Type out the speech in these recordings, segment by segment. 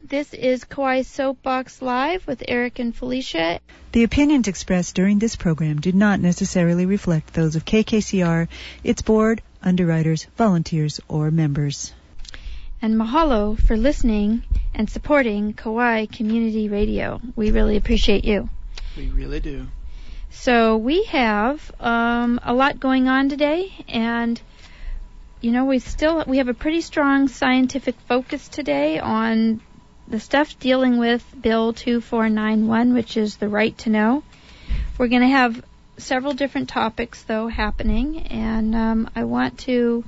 This is Kauai Soapbox Live with Eric and Felicia. The opinions expressed during this program do not necessarily reflect those of KKCR, its board, underwriters, volunteers, or members. And mahalo for listening and supporting Kauai Community Radio. We really appreciate you. We really do. So we have a lot going on today, and you know, we have a pretty strong scientific focus today on the stuff dealing with Bill 2491, which is the right to know. We're going to have several different topics, though, happening, and I want to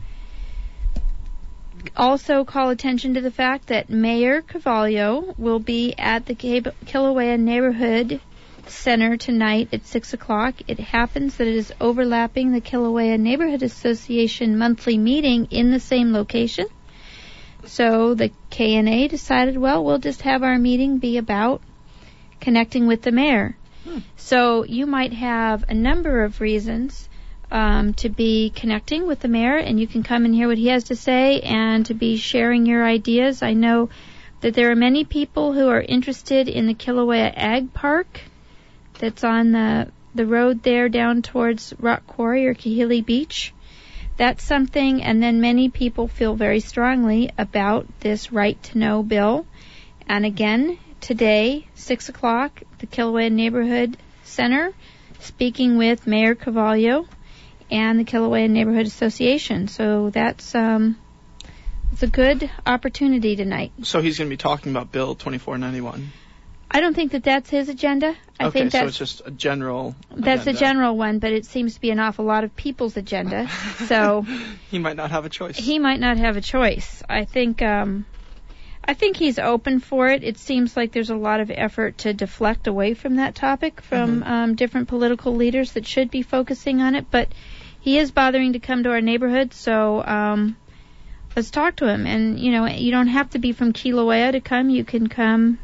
also call attention to the fact that Mayor Carvalho will be at the Kilauea Neighborhood Center tonight at 6 o'clock. It happens that it is overlapping the Kilauea Neighborhood Association monthly meeting in the same location. So the KNA decided, well, we'll just have our meeting be about connecting with the mayor. So you might have a number of reasons to be connecting with the mayor, and you can come and hear what he has to say and to be sharing your ideas. I know that there are many people who are interested in the Kilauea Ag Park that's on the road there down towards Rock Quarry or Kahili Beach. That's something, and then many people feel very strongly about this right to know bill. And again, today, 6 o'clock, the Kilauea Neighborhood Center, speaking with Mayor Carvalho and the Kilauea Neighborhood Association. So that's it's a good opportunity tonight. So he's going to be talking about Bill 2491. I don't think that that's his agenda. I think that's, so it's just a general That's agenda. a general one, but it seems to be an awful lot of people's agenda. So he might not have a choice. He might not have a choice. I think he's open for it. It seems like there's a lot of effort to deflect away from that topic from different political leaders that should be focusing on it. But he is bothering to come to our neighborhood, so let's talk to him. And, you know, you don't have to be from Kilauea to come. You can come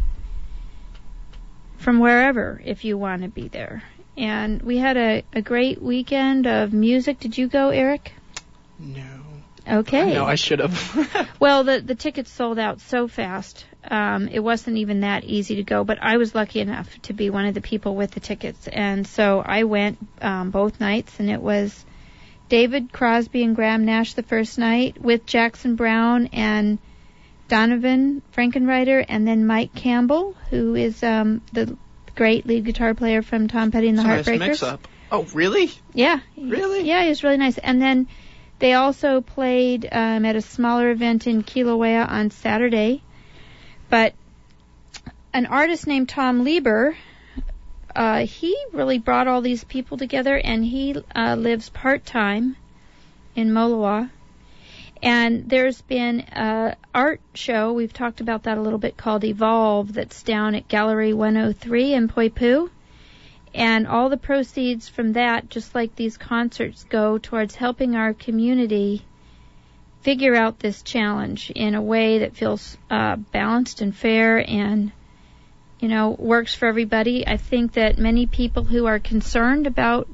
from wherever if you want to be there. And we had a great weekend of music. Did you go, Eric? No. Okay. No, I should have. Well, the tickets sold out so fast. It wasn't even that easy to go, but I was lucky enough to be one of the people with the tickets. And so I went both nights, and it was David Crosby and Graham Nash the first night with Jackson Brown and Donovan Frankenreiter, and then Mike Campbell, who is the great lead guitar player from Tom Petty and the Heartbreakers. Nice mix-up. Oh, really? Yeah. Really? Yeah, he was really nice. And then they also played at a smaller event in Kilauea on Saturday. But an artist named Tom Lieber, he really brought all these people together, and he lives part-time in Moloa. And there's been an art show, we've talked about that a little bit, called Evolve, that's down at Gallery 103 in Poipu. And all the proceeds from that, just like these concerts, go towards helping our community figure out this challenge in a way that feels balanced and fair and, you know, works for everybody. I think that many people who are concerned about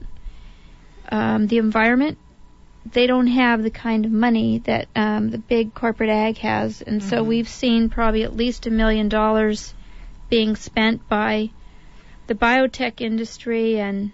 the environment, they don't have the kind of money that the big corporate ag has. And so we've seen probably at least $1 million being spent by the biotech industry and,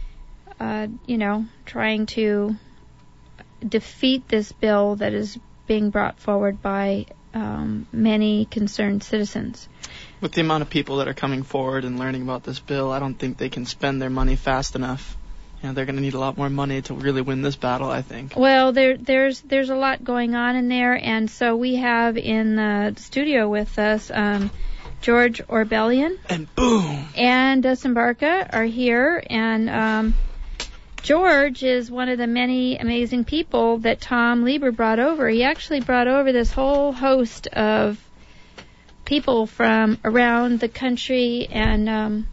you know, trying to defeat this bill that is being brought forward by many concerned citizens. With the amount of people that are coming forward and learning about this bill, I don't think they can spend their money fast enough. You know, they're going to need a lot more money to really win this battle, I think. Well, there's a lot going on in there, and so we have in the studio with us George Orbelian. And boom! And Dustin Barca are here, and George is one of the many amazing people that Tom Lieber brought over. He actually brought over this whole host of people from around the country and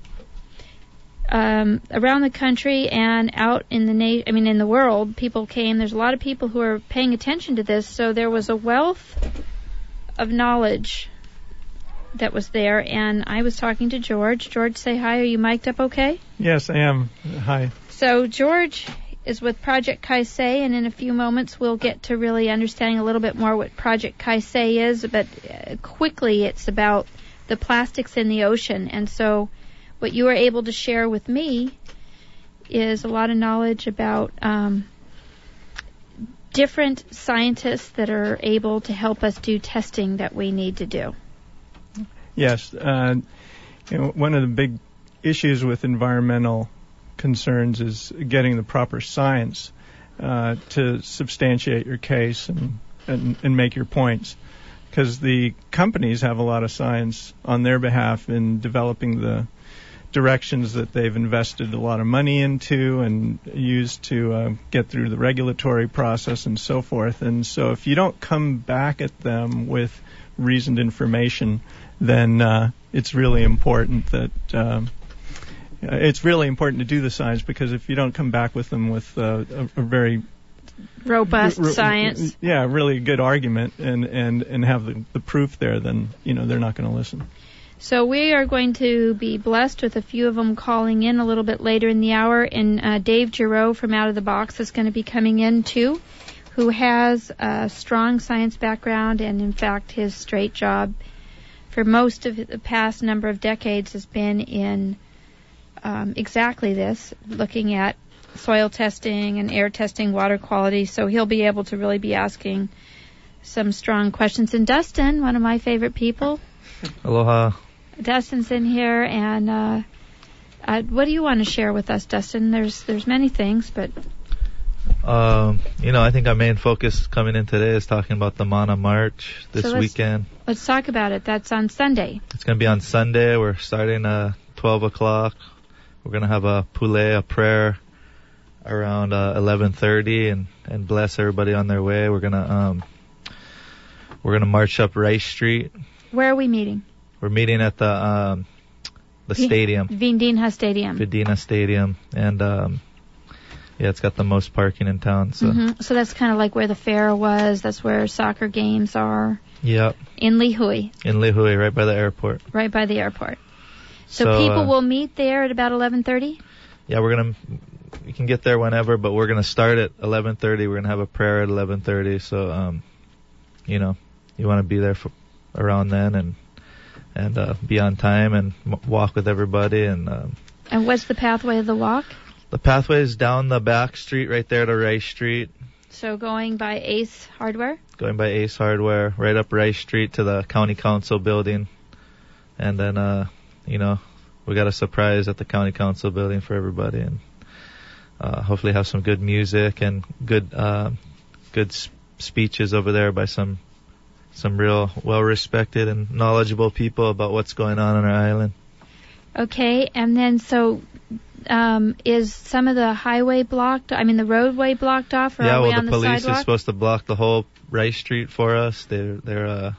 out in in the world. People came. There's a lot of people who are paying attention to this, so there was a wealth of knowledge that was there. And I was talking to George. George, say hi. Are you mic'd up okay? Yes, I am. Hi. So George is with Project Kaisei, and in a few moments we'll get to really understanding a little bit more what Project Kaisei is, but quickly it's about the plastics in the ocean. And so what you were able to share with me is a lot of knowledge about different scientists that are able to help us do testing that we need to do. Yes. One of the big issues with environmental concerns is getting the proper science to substantiate your case and make your points. Because the companies have a lot of science on their behalf in developing the directions that they've invested a lot of money into and used to get through the regulatory process and so forth. And so if you don't come back at them with reasoned information, then it's really important that it's really important to do the science, because if you don't come back with them with a very robust science, really good argument and have the proof there, then they're not going to listen. So we are going to be blessed with a few of them calling in a little bit later in the hour, and Dave Giroux from Out of the Box is going to be coming in too, who has a strong science background, and in fact his straight job for most of the past number of decades has been in exactly this, looking at soil testing and air testing, water quality. So he'll be able to really be asking some strong questions. And Dustin, one of my favorite people. Aloha. Dustin's in here, and what do you want to share with us, Dustin? There's many things, but I think our main focus coming in today is talking about the Mana March this weekend. Let's talk about it. That's on Sunday. It's going to be on Sunday. We're starting at 12 o'clock. We're going to have a a prayer around 11:30 and bless everybody on their way. We're going to march up Rice Street. Where are we meeting? We're meeting at the stadium. Vidinha Stadium. Vidinha Stadium. And it's got the most parking in town. So So that's kind of like where the fair was. That's where soccer games are. Yep. In Lihue. In Lihue, right by the airport. Right by the airport. So people will meet there at about 11:30? Yeah, you can get there whenever, but we're going to start at 11:30. We're going to have a prayer at 11:30. So, you want to be there for around then and be on time and walk with everybody. And what's the pathway of the walk? The pathway is down the back street right there to Rice Street. So going by Ace Hardware? Going by Ace Hardware, right up Rice Street to the County Council building. And then, we got a surprise at the County Council building for everybody. And hopefully have some good music and good speeches over there by some real well-respected and knowledgeable people about what's going on our island. Okay, and then so is some of the highway blocked? I mean, the roadway blocked off, or are we on the sidewalk? Yeah, the police is supposed to block the whole Rice Street for us. They're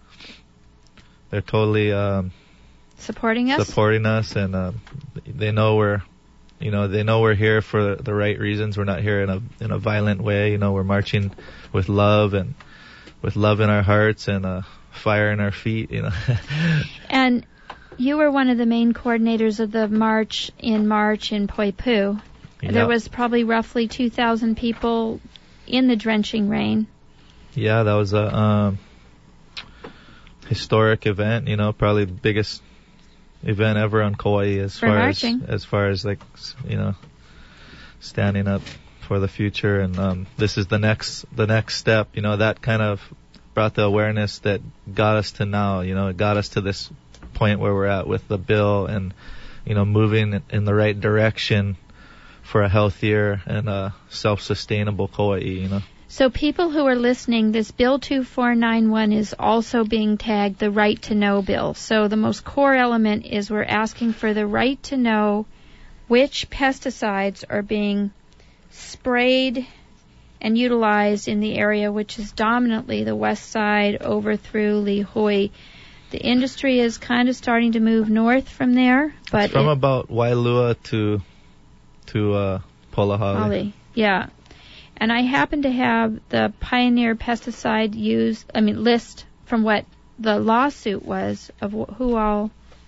totally supporting us, and they know we're here for the right reasons. We're not here in a violent way. We're marching with love and with love in our hearts and fire in our feet. And you were one of the main coordinators of the march in Poipu. Yep. There was probably roughly 2,000 people in the drenching rain. Yeah, that was a historic event. Probably the biggest event ever on Kauai as far as like standing up for the future. And this is the next step. That kind of brought the awareness that got us to now. It got us to this point where we're at with the bill and moving in the right direction for a healthier and a self-sustainable Kauai. So people who are listening, this Bill 2491 is also being tagged the Right to Know bill. So the most core element is we're asking for the right to know which pesticides are being sprayed and utilized in the area, which is dominantly the west side over through Lihue. The industry is kind of starting to move north from there, but from about Wailua to Polahali. Yeah. And I happen to have the Pioneer pesticide list from what the lawsuit was of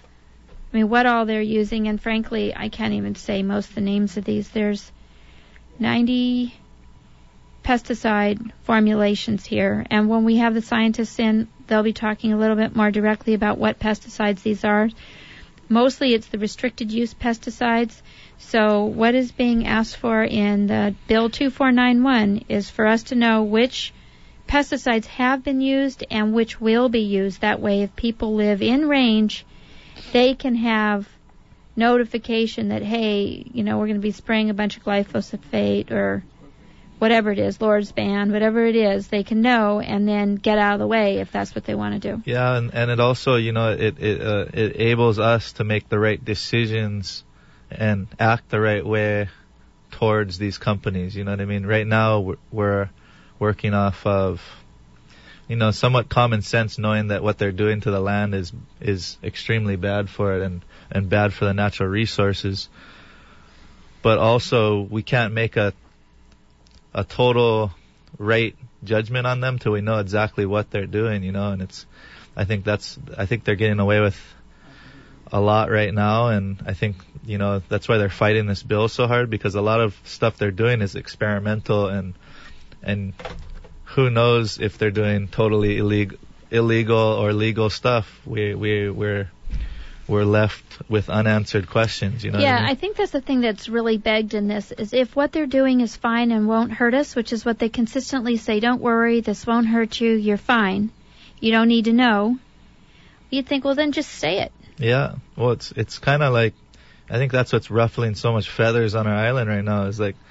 what all they're using. And frankly, I can't even say most of the names of these. There's 90 pesticide formulations here. And when we have the scientists in, they'll be talking a little bit more directly about what pesticides these are. Mostly it's the restricted use pesticides. So what is being asked for in the Bill 2491 is for us to know which pesticides have been used and which will be used. That way, if people live in range, they can have notification that, hey, we're going to be spraying a bunch of glyphosate or whatever it is, Lord's Band, whatever it is, they can know and then get out of the way if that's what they want to do. Yeah, and it also, it enables us to make the right decisions and act the right way towards these companies. You know what I mean? Right now, we're working off of, somewhat common sense, knowing that what they're doing to the land is extremely bad for it and bad for the natural resources. But also, we can't make a total right judgment on them till we know exactly what they're doing, and I think they're getting away with a lot right now, and I think, that's why they're fighting this bill so hard, because a lot of stuff they're doing is experimental, and who knows if they're doing totally illegal or legal stuff. We're left with unanswered questions, Yeah, what I mean? I think that's the thing that's really begged in this, is if what they're doing is fine and won't hurt us, which is what they consistently say, don't worry, this won't hurt you, you're fine, you don't need to know, you'd think, well, then just say it. Yeah, well, it's kind of like, I think that's what's ruffling so much feathers on our island right now, is like,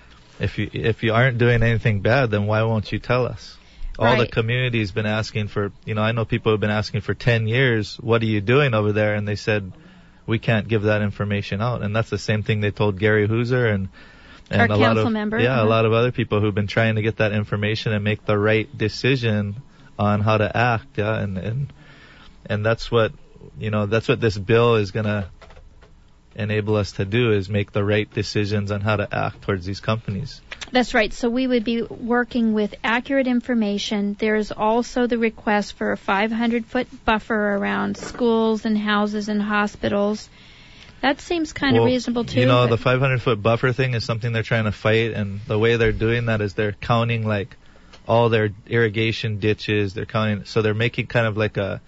if you aren't doing anything bad, then why won't you tell us? All the community's been asking for, I know people have been asking for 10 years, what are you doing over there? And they said, we can't give that information out. And that's the same thing they told Gary Hooser and our a lot council of, member. a lot of other people who've been trying to get that information and make the right decision on how to act. Yeah. And that's what, that's what this bill is going to enable us to do, is make the right decisions on how to act towards these companies. That's right. So we would be working with accurate information. There's also the request for a 500-foot buffer around schools and houses and hospitals. That seems kind of reasonable, too. The 500-foot buffer thing is something they're trying to fight, and the way they're doing that is they're counting, like, all their irrigation ditches. They're counting, so they're making kind of like a,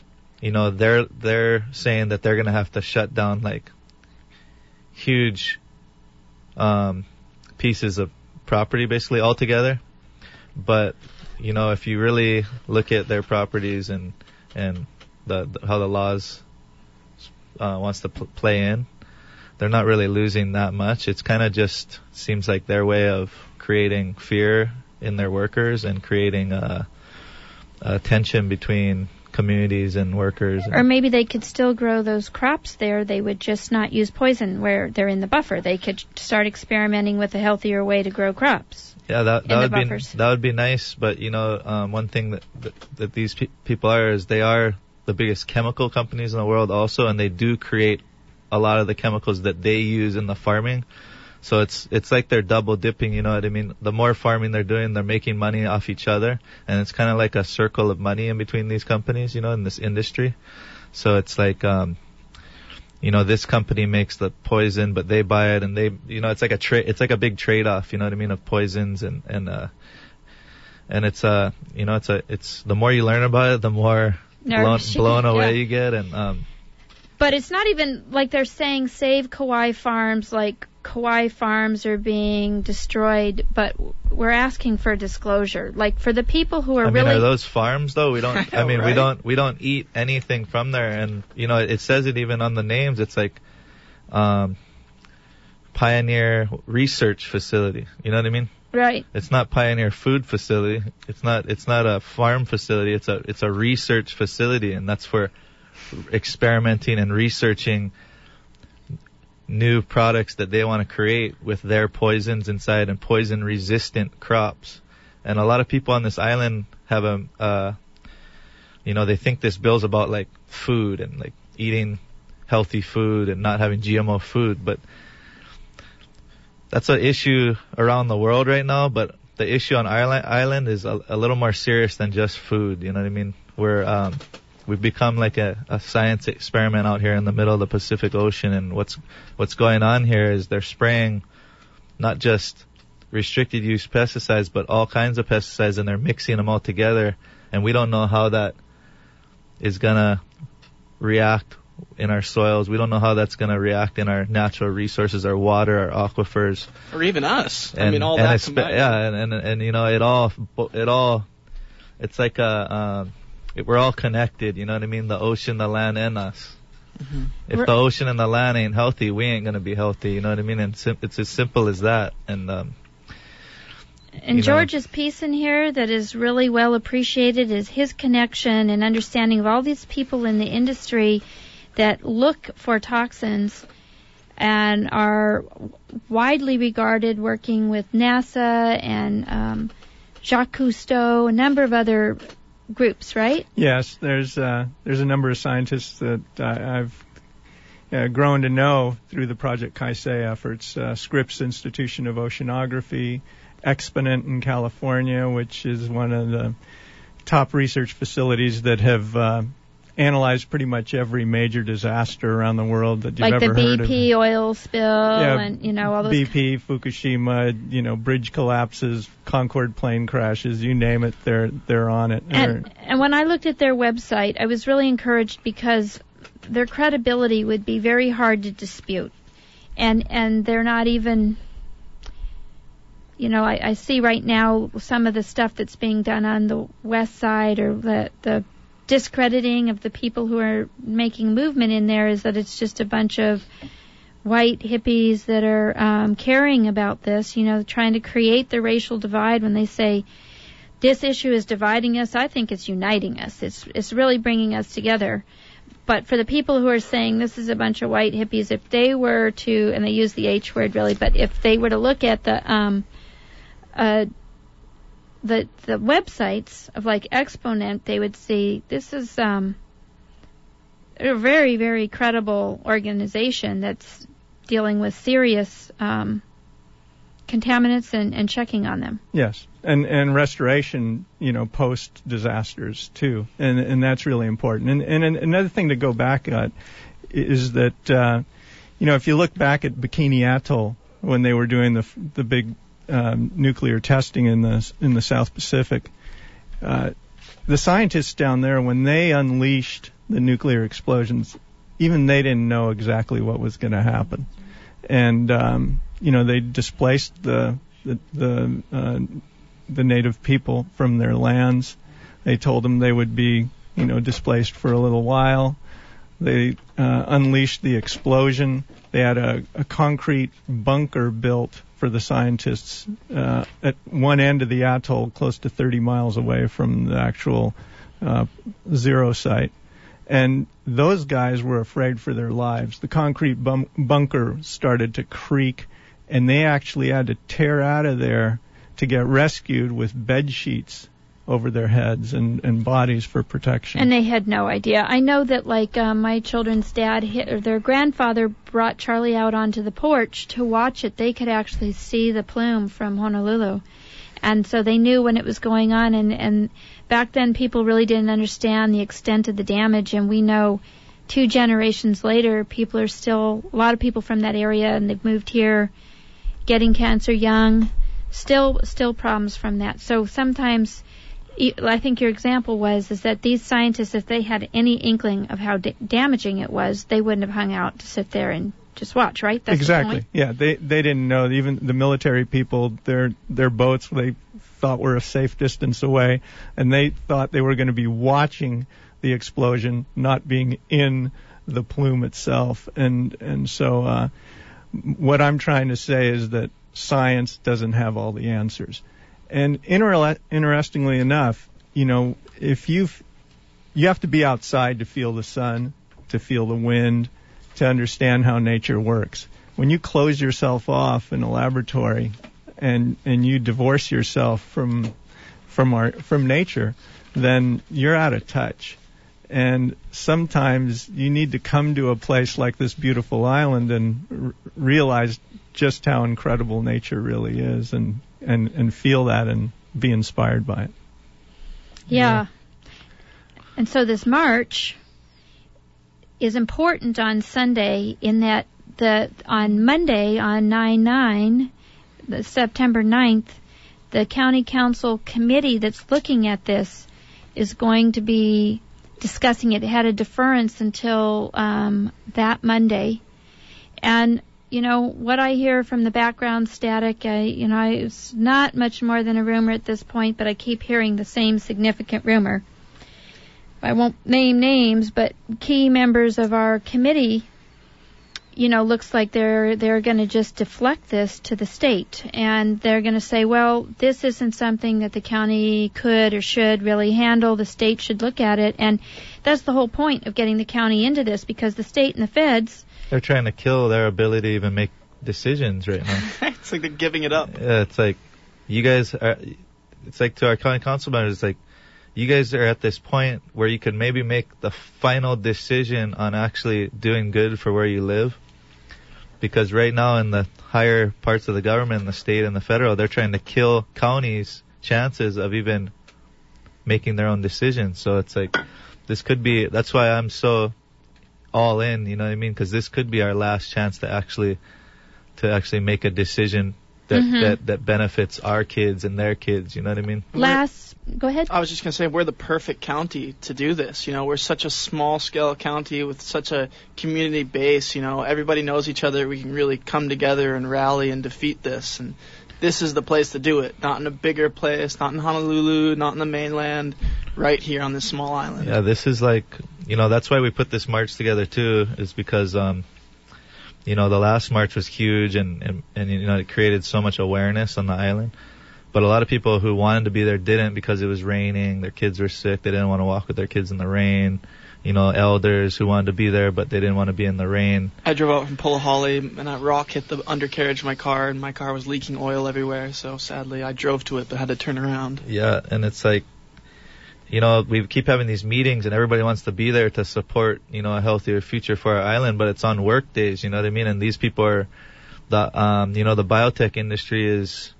they're saying that they're going to have to shut down, like, huge pieces of property basically altogether. But if you really look at their properties and how the laws wants to play in, they're not really losing that much. It's kind of just seems like their way of creating fear in their workers and creating a tension between communities and workers. Or maybe they could still grow those crops there. They would just not use poison where they're in the buffer. They could start experimenting with a healthier way to grow crops. Yeah, that would be nice. But one thing that these people is they are the biggest chemical companies in the world also, and they do create a lot of the chemicals that they use in the farming. So it's like they're double dipping, you know what I mean? The more farming they're doing, they're making money off each other, and it's kind of like a circle of money in between these companies, in this industry. So it's like, this company makes the poison, but they buy it, and they, it's like it's like a big trade-off, you know what I mean, of poisons, and it's it's the more you learn about it, the more blown away you get, and But it's not even like they're saying save Kauai farms, like Kauai farms are being destroyed, but we're asking for disclosure. Like for the people who are are those farms though? We don't, we don't eat anything from there. And, it says it even on the names. It's like, Pioneer Research Facility. You know what I mean? Right. It's not Pioneer Food Facility. It's not a farm facility. It's a research facility, and that's for experimenting and researching new products that they want to create with their poisons inside and poison resistant crops. And a lot of people on this island have they think this bill's about like food and like eating healthy food and not having GMO food, but that's an issue around the world right now. But the issue on island is a little more serious than just food. You know what I mean? We've become like a science experiment out here in the middle of the Pacific Ocean, and what's going on here is they're spraying not just restricted use pesticides, but all kinds of pesticides, and they're mixing them all together, and we don't know how that is going to react in our soils. We don't know how that's going to react in our natural resources, our water, our aquifers, or even us. And, I mean, all that combined. Yeah, and you know, it all, it's like we're all connected. You know what I mean? The ocean, the land, and us. Mm-hmm. If the ocean and the land ain't healthy, we ain't going to be healthy. You know what I mean? And it's as simple as that. And George's piece in here that is really well appreciated is his connection and understanding of all these people in the industry that look for toxins and are widely regarded, working with NASA and Jacques Cousteau, a number of other groups, right? Yes, there's a number of scientists that I've grown to know through the Project Kaisei efforts. Scripps Institution of Oceanography, Exponent in California, which is one of the top research facilities that have analyzed pretty much every major disaster around the world that you've ever heard of. Like the BP oil spill and, all those. BP, Fukushima, bridge collapses, Concorde plane crashes, you name it, they're on it. And when I looked at their website, I was really encouraged because their credibility would be very hard to dispute. And they're not even... I see right now some of the stuff that's being done on the west side, or the discrediting of the people who are making movement in there, is that it's just a bunch of white hippies that are caring about this, trying to create the racial divide. When they say this issue is dividing us, I think it's uniting us. It's really bringing us together. But for the people who are saying this is a bunch of white hippies, if they were to, and they use the H word really, but if they were to look at the websites of like Exponent, they would see this is a very, very credible organization that's dealing with serious contaminants and checking on them. Yes, and restoration, post disasters too, and that's really important. And another thing to go back at is that if you look back at Bikini Atoll when they were doing the big nuclear testing in the South Pacific, the scientists down there, when they unleashed the nuclear explosions, even they didn't know exactly what was going to happen, and they displaced the native people from their lands. They told them they would be displaced for a little while. They unleashed the explosion. They had a concrete bunker built for the scientists at one end of the atoll, close to 30 miles away from the actual zero site. And those guys were afraid for their lives. The concrete bunker started to creak, and they actually had to tear out of there to get rescued with bed sheets over their heads and bodies for protection. And they had no idea. I know that, my children's dad, their grandfather brought Charlie out onto the porch to watch it. They could actually see the plume from Honolulu. And so they knew when it was going on. And back then, people really didn't understand the extent of the damage. And we know 2 generations later, a lot of people from that area, and they've moved here, getting cancer young, still problems from that. So sometimes... I think your example is that these scientists, if they had any inkling of how damaging it was, they wouldn't have hung out to sit there and just watch, right? That's exactly. The point? Yeah, they didn't know. Even the military people, their boats, they thought were a safe distance away, and they thought they were going to be watching the explosion, not being in the plume itself. And so what I'm trying to say is that science doesn't have all the answers. And interestingly enough, if you have to be outside to feel the sun, to feel the wind, to understand how nature works. When you close yourself off in a laboratory and you divorce yourself from nature, then you're out of touch. And sometimes you need to come to a place like this beautiful island and realize just how incredible nature really is, and feel that and be inspired by it. Yeah. And so this march is important on Sunday in that on Monday, on 9/9, September 9th, the county council committee that's looking at this is going to be discussing it. It had a deference until that Monday. And, what I hear from the background static, it's not much more than a rumor at this point, but I keep hearing the same significant rumor. I won't name names, but key members of our committee, looks like they're going to just deflect this to the state. And they're going to say, well, this isn't something that the county could or should really handle. The state should look at it. And that's the whole point of getting the county into this, because the state and the feds... They're trying to kill their ability to even make decisions right now. It's like they're giving it up. Yeah, it's like, you guys are... It's like to our county council members, it's like, you guys are at this point where you could maybe make the final decision on actually doing good for where you live. Because right now in the higher parts of the government, the state and the federal, they're trying to kill counties' chances of even making their own decisions. So it's like, this could be, that's why I'm so all in, you know what I mean? Because this could be our last chance to actually make a decision that benefits our kids and their kids, you know what I mean? Go ahead. I was just going to say, we're the perfect county to do this. We're such a small-scale county with such a community base. Everybody knows each other. We can really come together and rally and defeat this. And this is the place to do it. Not in a bigger place, not in Honolulu, not in the mainland, right here on this small island. Yeah, this is like, that's why we put this march together, too, is because, the last march was huge and it created so much awareness on the island. But a lot of people who wanted to be there didn't because it was raining. Their kids were sick. They didn't want to walk with their kids in the rain. Elders who wanted to be there, but they didn't want to be in the rain. I drove out from Pulahali, and a rock hit the undercarriage of my car, and my car was leaking oil everywhere. So sadly, I drove to it, but had to turn around. Yeah, and it's like, we keep having these meetings, and everybody wants to be there to support, a healthier future for our island, but it's on work days, you know what I mean? And these people are, the biotech industry is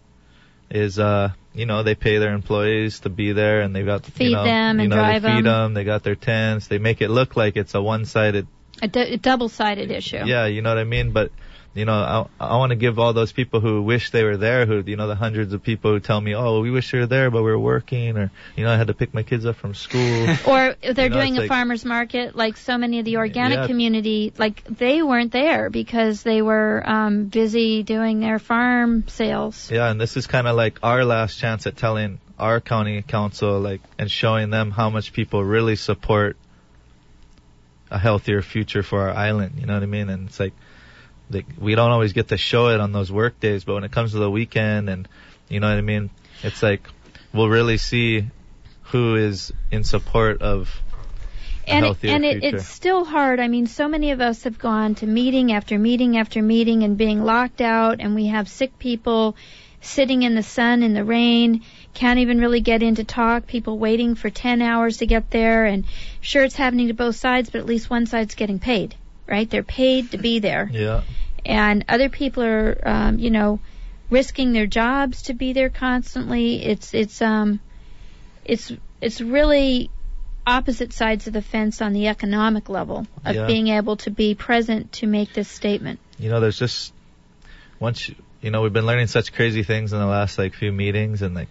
they pay their employees to be there, and they've got feed them and drive them. They feed them. them. They got their tents. They make it look like it's a one-sided, a double-sided issue. Yeah, you know what I mean. But I want to give all those people who wish they were there, who the hundreds of people who tell me, oh, we wish you were there, but we were working, or I had to pick my kids up from school. Or they're doing a farmer's market, like so many of the organic community, like they weren't there because they were busy doing their farm sales. Yeah, and this is kind of like our last chance at telling our county council, and showing them how much people really support a healthier future for our island. You know what I mean? And it's like, we don't always get to show it on those work days, but when it comes to the weekend, and you know what I mean, it's like we'll really see who is in support of a healthier future. It's still hard. I mean, so many of us have gone to meeting after meeting after meeting and being locked out, and we have sick people sitting in the sun, in the rain, can't even really get in to talk, people waiting for 10 hours to get there, and sure, it's happening to both sides, but at least one side's getting paid. Right? They're paid to be there. Yeah. And other people are, risking their jobs to be there constantly. It's really opposite sides of the fence on the economic level of being able to be present to make this statement. There's just we've been learning such crazy things in the last few meetings, and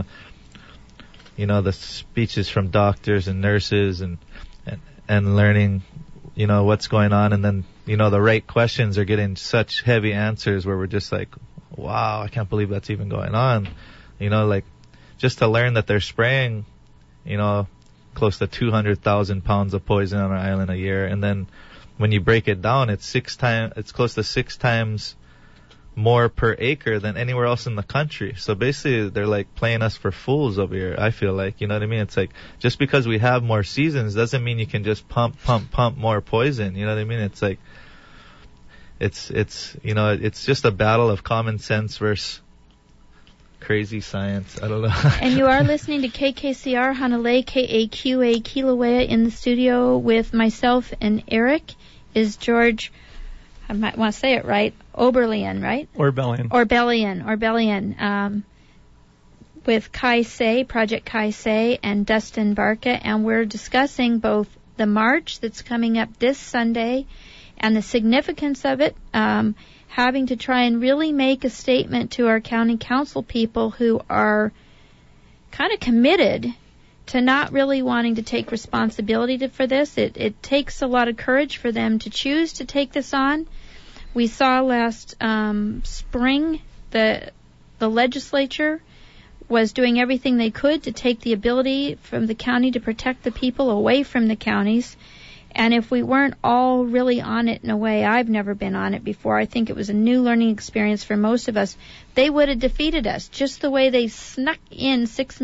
the speeches from doctors and nurses and learning what's going on, and then the right questions are getting such heavy answers where we're just like, wow, I can't believe that's even going on. Just to learn that they're spraying close to 200,000 pounds of poison on our island a year, and then when you break it down, it's close to 6 times more per acre than anywhere else in the country. So basically, they're playing us for fools over here, I feel like. You know what I mean? It's like, just because we have more seasons doesn't mean you can just pump more poison. You know what I mean? It's like, it's just a battle of common sense versus crazy science. I don't know. And you are listening to KKCR Hanalei, KAQA Kilauea. In the studio with myself and Eric is George, I might want to say it right, Oberlin, right? Orbellion. With Kai Say, Project Kai Say, and Dustin Barca, and we're discussing both the march that's coming up this Sunday and the significance of it, having to try and really make a statement to our county council people who are kind of committed to not really wanting to take responsibility for this. It takes a lot of courage for them to choose to take this on. We saw last spring the legislature was doing everything they could to take the ability from the county to protect the people away from the counties. And if we weren't all really on it in a way, I've never been on it before, I think it was a new learning experience for most of us, they would have defeated us. Just the way they snuck in $6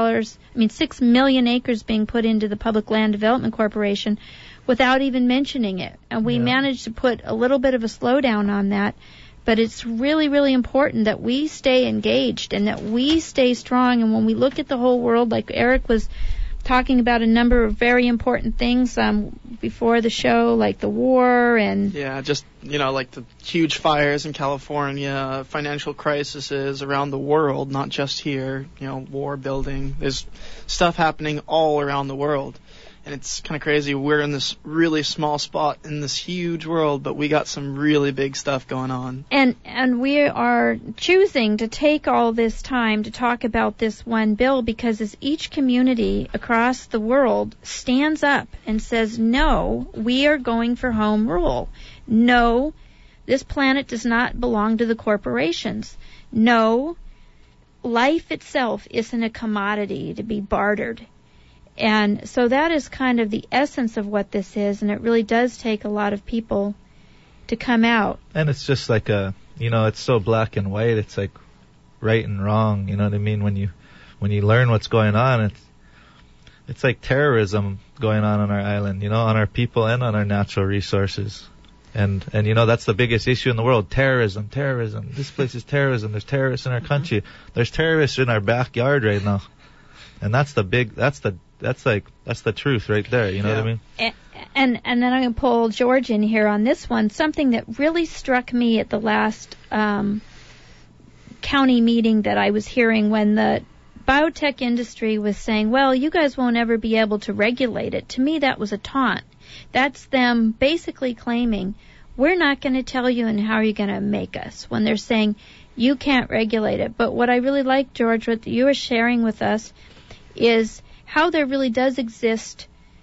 million acres being put into the Public Land Development Corporation without even mentioning it. And we managed to put a little bit of a slowdown on that. But it's really, really important that we stay engaged and that we stay strong. And when we look at the whole world, like Eric was talking about a number of very important things before the show, like the war and... Yeah, just, like the huge fires in California, financial crises around the world, not just here, war building. There's stuff happening all around the world. And it's kind of crazy. We're in this really small spot in this huge world, but we got some really big stuff going on. And we are choosing to take all this time to talk about this one bill because as each community across the world stands up and says, no, we are going for home rule. No, this planet does not belong to the corporations. No, life itself isn't a commodity to be bartered. And so that is kind of the essence of what this is, and it really does take a lot of people to come out. And it's just like it's so black and white. It's like right and wrong. You know what I mean? When you learn what's going on, it's like terrorism going on our island. On our people and on our natural resources. And that's the biggest issue in the world. Terrorism. This place is terrorism. There's terrorists in our country. There's terrorists in our backyard right now. And that's the truth right there, you know what I mean? And then I'm going to pull George in here on this one. Something that really struck me at the last county meeting that I was hearing when the biotech industry was saying, well, you guys won't ever be able to regulate it. To me, that was a taunt. That's them basically claiming, we're not going to tell you and how are you going to make us, when they're saying you can't regulate it. But what I really like, George, what you were sharing with us is how there really does exist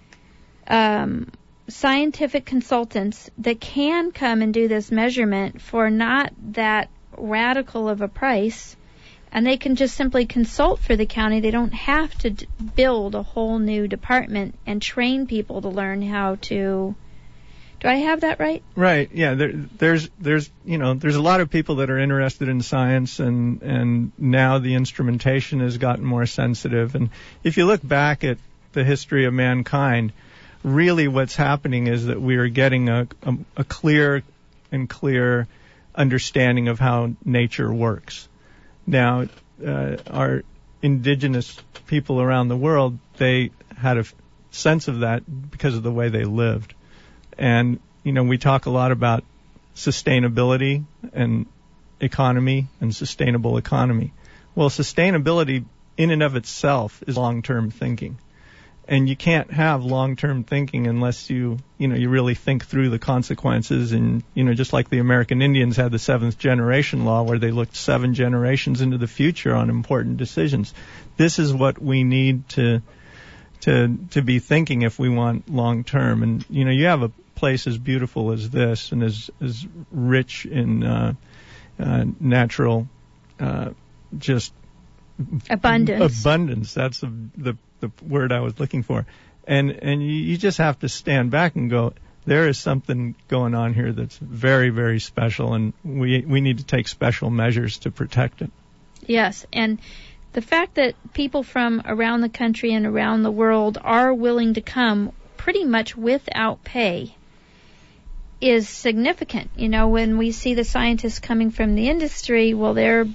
scientific consultants that can come and do this measurement for not that radical of a price, and they can just simply consult for the county. They don't have to build a whole new department and train people to learn how to... Do I have that right? Right. Yeah. There's a lot of people that are interested in science, and now the instrumentation has gotten more sensitive. And if you look back at the history of mankind, really what's happening is that we are getting a clear understanding of how nature works. Now, our indigenous people around the world, they had a sense of that because of the way they lived. And, we talk a lot about sustainability and economy and sustainable economy. Well, sustainability in and of itself is long-term thinking. And you can't have long-term thinking unless you really think through the consequences. And, just like the American Indians had the 7th generation law where they looked 7 generations into the future on important decisions. This is what we need to be thinking if we want long-term. And, you have a place as beautiful as this and as rich in natural just abundance. That's the word I was looking for. And you just have to stand back and go, there is something going on here that's very, very special, and we need to take special measures to protect it. Yes, and the fact that people from around the country and around the world are willing to come pretty much without pay is significant. When we see the scientists coming from the industry, well, they're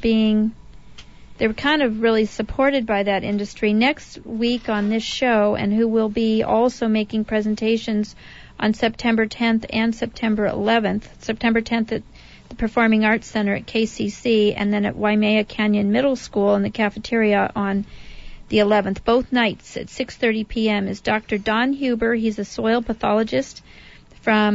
kind of really supported by that industry. Next week on this show, and who will be also making presentations on September 10th and September 11th. September 10th at the Performing Arts Center at KCC, and then at Waimea Canyon Middle School in the cafeteria on the 11th. Both nights at 6:30 p.m. is Dr. Don Huber. He's a soil pathologist from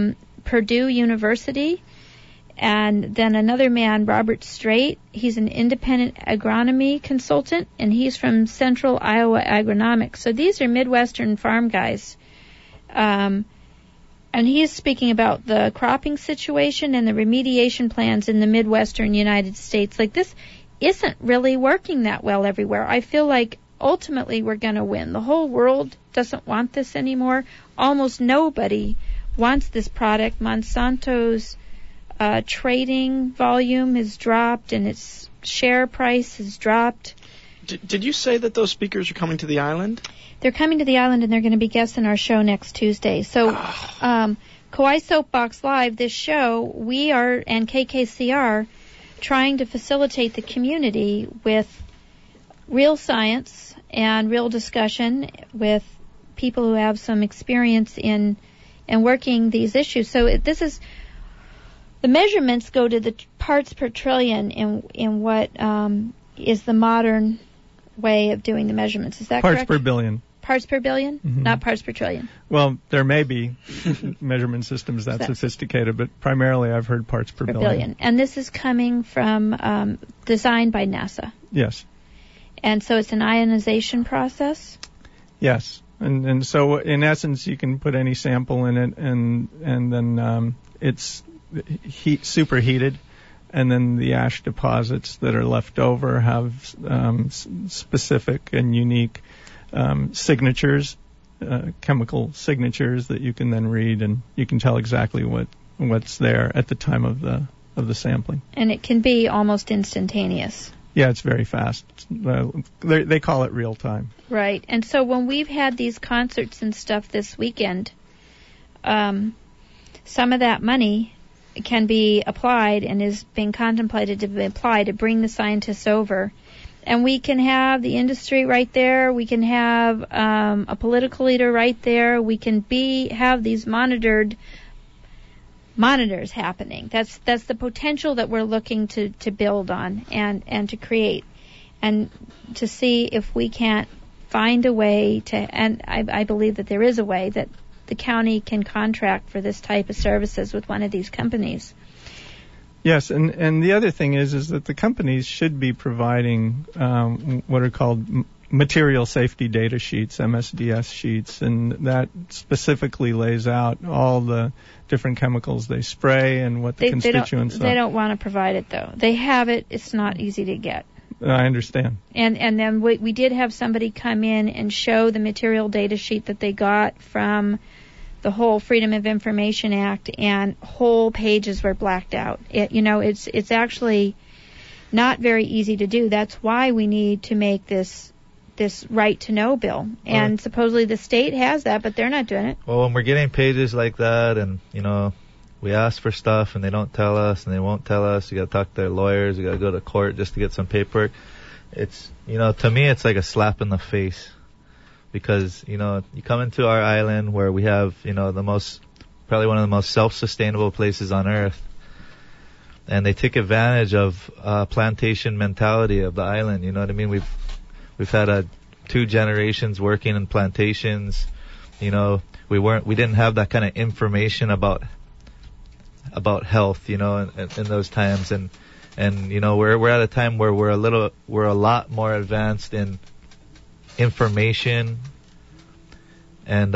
Purdue University. And then another man, Robert Strait, he's an independent agronomy consultant, and he's from Central Iowa Agronomics. So these are Midwestern farm guys. And he's speaking about the cropping situation and the remediation plans in the Midwestern United States. Like, this isn't really working that well everywhere. I feel like ultimately we're going to win. The whole world doesn't want this anymore. Almost nobody wants this product. Monsanto's trading volume has dropped and its share price has dropped. Did you say that those speakers are coming to the island? They're coming to the island, and they're going to be guests in our show next Tuesday. So, Kauai Soapbox Live, this show, we are, and KKCR, trying to facilitate the community with real science and real discussion with people who have some experience in working these issues. So this is, the measurements go to the parts per trillion in what is the modern way of doing the measurements. Is that parts correct? Per billion. Parts per billion, not parts per trillion. Well, there may be measurement systems that sophisticated, but primarily I've heard parts per billion. And this is coming from, designed by NASA. Yes. And so it's an ionization process? Yes. And so in essence you can put any sample in it and then it's superheated, and then the ash deposits that are left over have specific and unique signatures, chemical signatures that you can then read, and you can tell exactly what's there at the time of the sampling. And it can be almost instantaneous. Yeah, it's very fast. They call it real time. Right. And so when we've had these concerts and stuff this weekend, some of that money can be applied and is being contemplated to be applied to bring the scientists over. And we can have the industry right there. We can have a political leader right there. We can have these monitors happening. That's the potential that we're looking to build on and to create, and to see if we can't find a way to. And I believe that there is a way that the county can contract for this type of services with one of these companies. Yes, and the other thing is that the companies should be providing what are called material safety data sheets, MSDS sheets, and that specifically lays out all the different chemicals they spray and what the constituents are. They don't want to provide it, though. They have it. It's not easy to get. I understand. And then we did have somebody come in and show the material data sheet that they got from the whole Freedom of Information Act, and whole pages were blacked out. It's actually not very easy to do. That's why we need to make this right to know bill. And supposedly the state has that, but they're not doing it. Well, when we're getting pages like that, and we ask for stuff and they don't tell us and they won't tell us, you got to talk to their lawyers, you got to go to court just to get some paperwork. It's to me it's like a slap in the face, because you come into our island where we have probably one of the most self-sustainable places on earth, and they take advantage of plantation mentality of the island. You know what I mean? We've had 2 generations working in plantations. We didn't have that kind of information about health, in those times, and we're at a time where we're a lot more advanced in information, and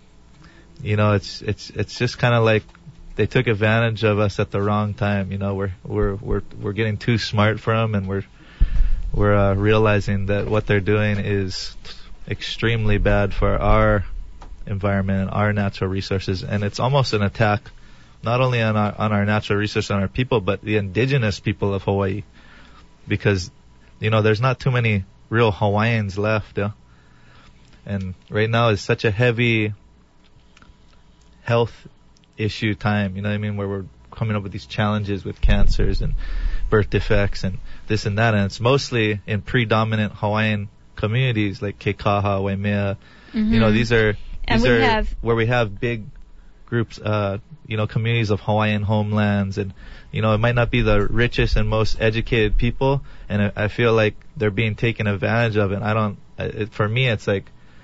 it's just kind of like they took advantage of us at the wrong time. We're getting too smart for them, and we're realizing that what they're doing is extremely bad for our environment and our natural resources, and it's almost an attack not only on our natural resources, on our people, but the indigenous people of Hawaii, because there's not too many real Hawaiians left, and right now is such a heavy health issue time, where we're coming up with these challenges with cancers and birth defects and this and that, and it's mostly in predominant Hawaiian communities like Keikaha, Waimea. These are where we have big groups, communities of Hawaiian homelands, and it might not be the richest and most educated people, and I feel like they're being taken advantage of, and for me it's like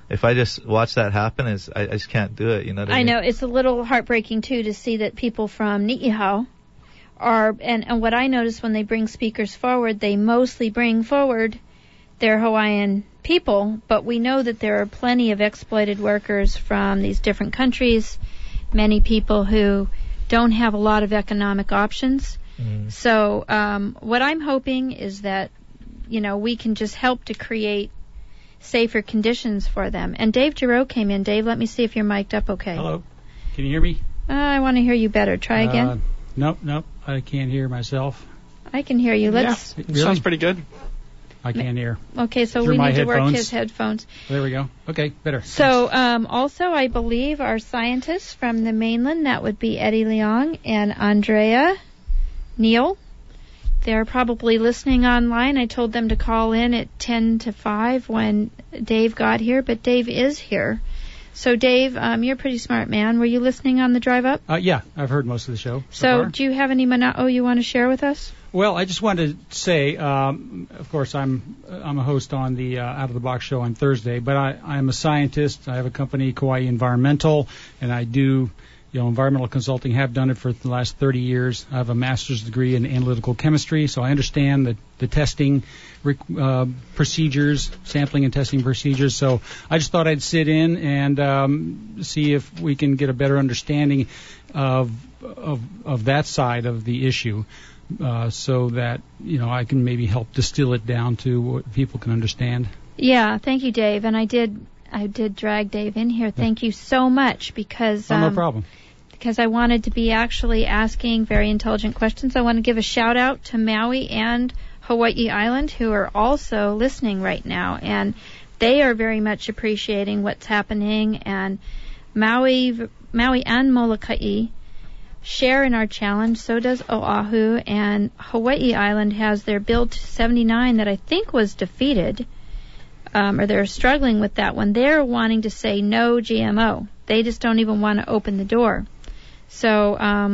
if I just watch that happen, I just can't do it. You know what I mean? know it's a little heartbreaking too to see that people from Ni'ihau are, and what I notice when they bring speakers forward, they mostly bring forward their Hawaiian people, but we know that there are plenty of exploited workers from these different countries, many people who don't have a lot of economic options. So what I'm hoping is that, we can just help to create safer conditions for them. And Dave Giroux came in. Dave, let me see if you're mic'd up okay. Hello. Can you hear me? I want to hear you better. Try again. Nope. I can't hear myself. I can hear you. Let's. Yeah, really? Sounds pretty good. I can't hear. Okay, so Through we my need to work headphones. his headphones. There we go. Okay, better. So also, I believe our scientists from the mainland, that would be Eddie Leong and Andrea Neal. They're probably listening online. I told them to call in at 10 to 5 when Dave got here, but Dave is here. So, Dave, you're a pretty smart man. Were you listening on the drive up? Yeah, I've heard most of the show. So far. Do you have any mana'o you want to share with us? Well, I just wanted to say, of course, I'm a host on the Out of the Box show on Thursday, but I'm a scientist. I have a company, Kauai Environmental, and I do environmental consulting, have done it for the last 30 years. I have a master's degree in analytical chemistry, so I understand the testing procedures, sampling and testing procedures. So I just thought I'd sit in and see if we can get a better understanding of that side of the issue, so that I can maybe help distill it down to what people can understand. Yeah, thank you, Dave. And I did drag Dave in here. Thank you so much because no problem. Because I wanted to be actually asking very intelligent questions. I want to give a shout out to Maui and Hawaii Island, who are also listening right now, and they are very much appreciating what's happening. And Maui and Molokai share in our challenge. So does Oahu, and Hawaii Island has their Bill 79 that I think was defeated. Or they're struggling with that one. They're wanting to say no GMO. They just don't even want to open the door. So,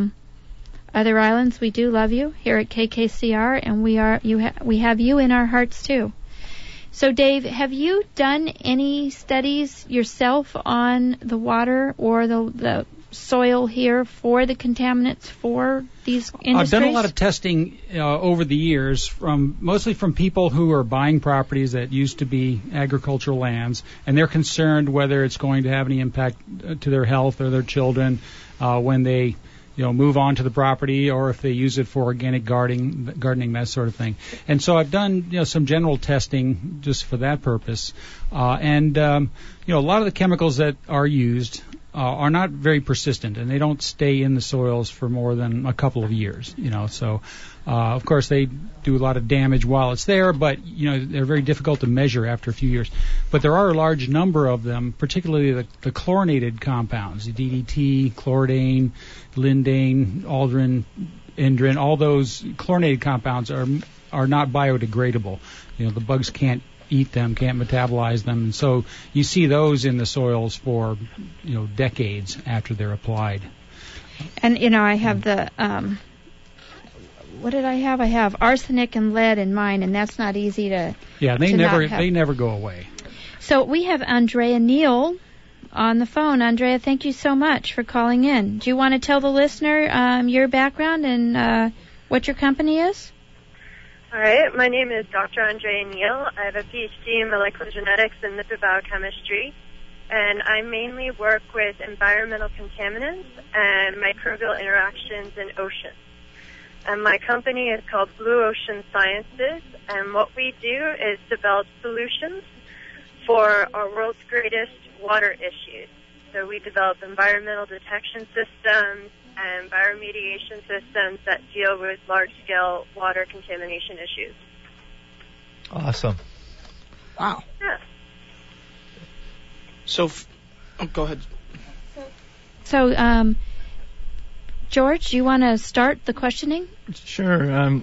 other islands, we do love you here at KKCR, and we have you in our hearts too. So, Dave, have you done any studies yourself on the water or the soil here for the contaminants for these industries? I've done a lot of testing over the years, mostly from people who are buying properties that used to be agricultural lands, and they're concerned whether it's going to have any impact to their health or their children when they move on to the property, or if they use it for organic gardening, that sort of thing. And so I've done some general testing just for that purpose, and a lot of the chemicals that are used are not very persistent, and they don't stay in the soils for more than a couple of years. So of course they do a lot of damage while it's there, but they're very difficult to measure after a few years. But there are a large number of them, particularly the chlorinated compounds, DDT, chloridane, lindane, aldrin, endrin. All those chlorinated compounds are not biodegradable. The bugs can't eat them, can't metabolize them, and so you see those in the soils for decades after they're applied. And I have the what did I have? I have arsenic and lead in mine, and that's not easy to they to never go away. So we have Andrea Neal on the phone. Andrea, thank you so much for calling in. Do you want to tell the listener your background and what your company is? All right, my name is Dr. Andrea Neal. I have a PhD in molecular genetics and lipid biochemistry, and I mainly work with environmental contaminants and microbial interactions in oceans. And my company is called Blue Ocean Sciences, and what we do is develop solutions for our world's greatest water issues. So we develop environmental detection systems and bioremediation systems that deal with large-scale water contamination issues. Awesome. Wow. Yeah. So, go ahead. So, George, do you want to start the questioning? Sure.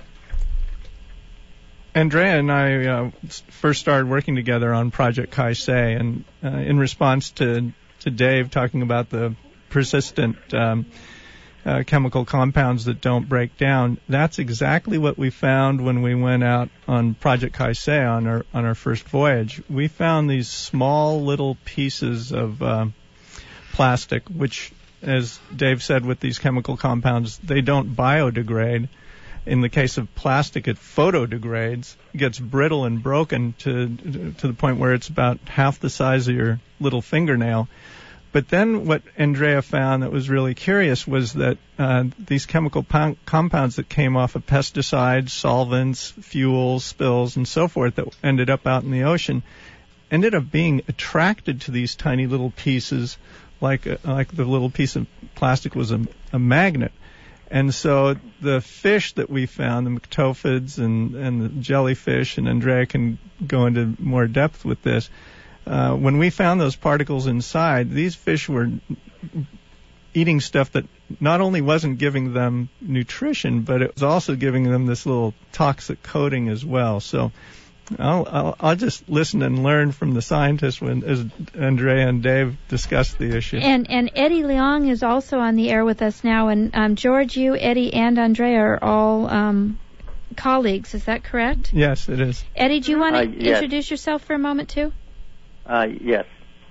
Andrea and I first started working together on Project Kaisei, and in response to Dave talking about the persistent chemical compounds that don't break down. That's exactly what we found when we went out on Project Kaisei on our first voyage. We found these small little pieces of plastic, which, as Dave said, with these chemical compounds, they don't biodegrade. In the case of plastic, it photodegrades, gets brittle and broken to the point where it's about half the size of your little fingernail. But then what Andrea found that was really curious was that these chemical compounds that came off of pesticides, solvents, fuels, spills, and so forth that ended up out in the ocean ended up being attracted to these tiny little pieces, like the little piece of plastic was a magnet. And so the fish that we found, the mactophids and the jellyfish, and Andrea can go into more depth with this, when we found those particles inside, these fish were eating stuff that not only wasn't giving them nutrition, but it was also giving them this little toxic coating as well. So I'll just listen and learn from the scientists as Andrea and Dave discuss the issue. And Eddie Leong is also on the air with us now. And George, you, Eddie, and Andrea are all colleagues. Is that correct? Yes, it is. Eddie, do you want to yes. introduce yourself for a moment too? Yes.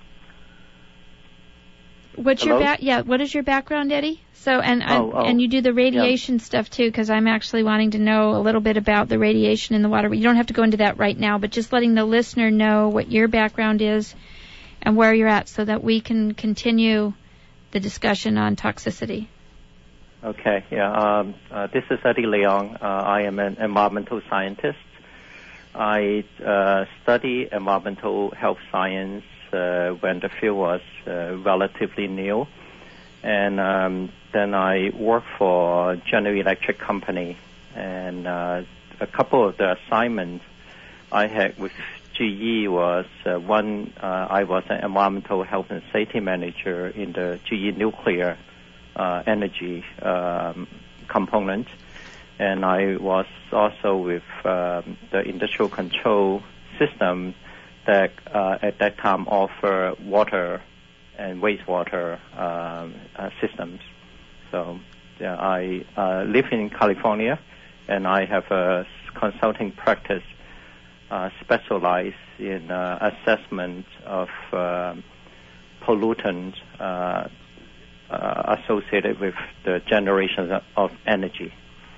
What's Hello? What is your background, Eddie? So and you do the radiation stuff too, because I'm actually wanting to know a little bit about the radiation in the water. You don't have to go into that right now, but just letting the listener know what your background is and where you're at, so that we can continue the discussion on toxicity. Okay. Yeah. This is Eddie Leong. I am an environmental scientist. I study environmental health science when the field was relatively new. And then I worked for General Electric Company. And a couple of the assignments I had with GE was one, I was an environmental health and safety manager in the GE nuclear energy component. And I was also with the industrial control system that at that time offer water and wastewater systems. So I live in California, and I have a consulting practice specialized in assessment of pollutants associated with the generation of energy.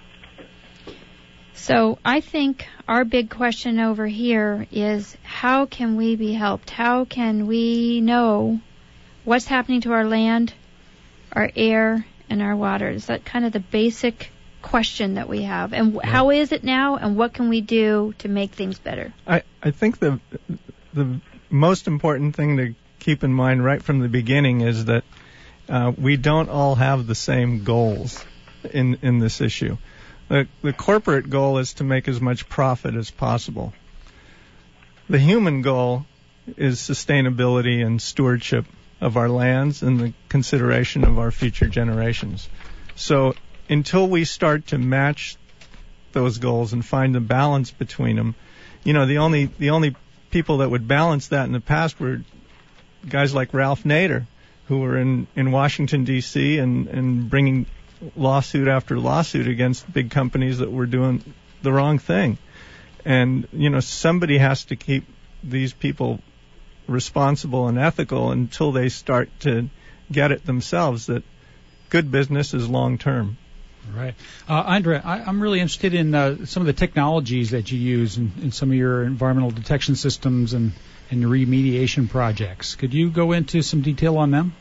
So I think our big question over here is, how can we be helped? How can we know what's happening to our land, our air, and our water? Is that kind of the basic question that we have? And how is it now, and what can we do to make things better? I think the most important thing to keep in mind right from the beginning is that we don't all have the same goals in this issue. The corporate goal is to make as much profit as possible. The human goal is sustainability and stewardship of our lands and the consideration of our future generations. So until we start to match those goals and find the balance between them, the only people that would balance that in the past were guys like Ralph Nader, who were in Washington, D.C. and bringing lawsuit after lawsuit against big companies that were doing the wrong thing. And, somebody has to keep these people responsible and ethical until they start to get it themselves that good business is long term. Right. Andrea, I'm really interested in some of the technologies that you use in some of your environmental detection systems and remediation projects. Could you go into some detail on them?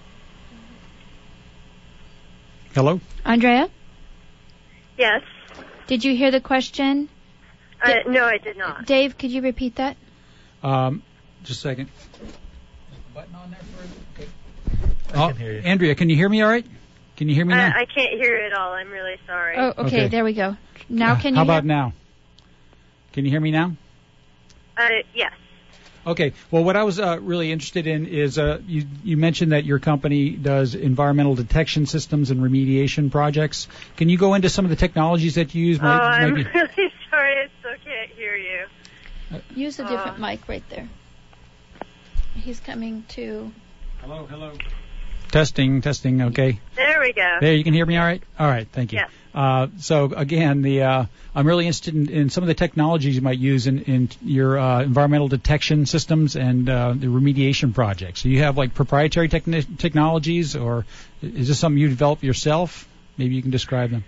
Hello? Andrea? Yes. Did you hear the question? No, I did not. Dave, could you repeat that? Just a second. Button on there for it? Okay. I can hear you. Andrea, can you hear me all right? Can you hear me now? I can't hear it at all. I'm really sorry. Oh, okay. There we go. Now can you How hear? about now? Can you hear me now? Yes. Okay. Well, what I was really interested in is you mentioned that your company does environmental detection systems and remediation projects. Can you go into some of the technologies that you use? I'm really sorry. I still can't hear you. Use a different mic right there. He's coming to... Hello. Testing, okay. There we go. There, you can hear me all right? All right, thank you. Yeah. So again, I'm really interested in some of the technologies you might use in your environmental detection systems and the remediation projects. So you have like proprietary technologies, or is this something you develop yourself? Maybe you can describe them.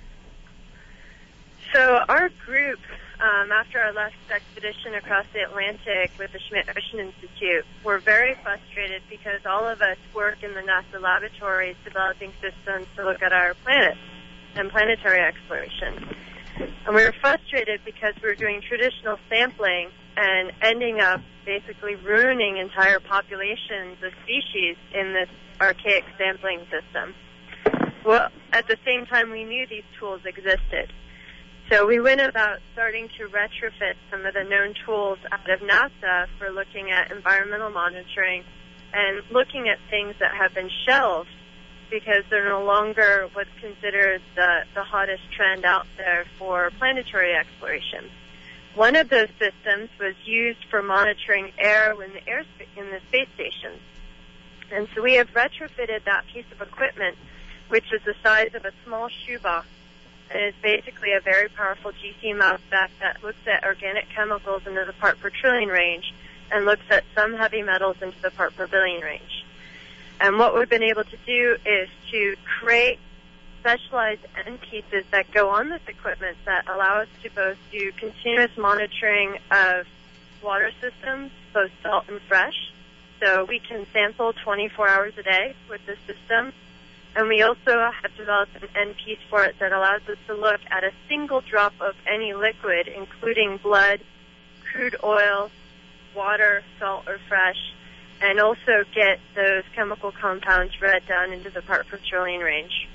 So our group, after our last expedition across the Atlantic with the Schmidt Ocean Institute, were very frustrated because all of us work in the NASA laboratories developing systems to look at our planet and planetary exploration. And we were frustrated because we were doing traditional sampling and ending up basically ruining entire populations of species in this archaic sampling system. Well, at the same time, we knew these tools existed. So we went about starting to retrofit some of the known tools out of NASA for looking at environmental monitoring and looking at things that have been shelved because they're no longer what's considered the hottest trend out there for planetary exploration. One of those systems was used for monitoring air in the space stations. And so we have retrofitted that piece of equipment, which is the size of a small shoebox. And it's basically a very powerful GC mass spec that looks at organic chemicals into the part per trillion range and looks at some heavy metals into the part per billion range. And what we've been able to do is to create specialized end pieces that go on this equipment that allow us to both do continuous monitoring of water systems, both salt and fresh. So we can sample 24 hours a day with this system. And we also have developed an end piece for it that allows us to look at a single drop of any liquid, including blood, crude oil, water, salt, or fresh, and also get those chemical compounds read down into the part per trillion range.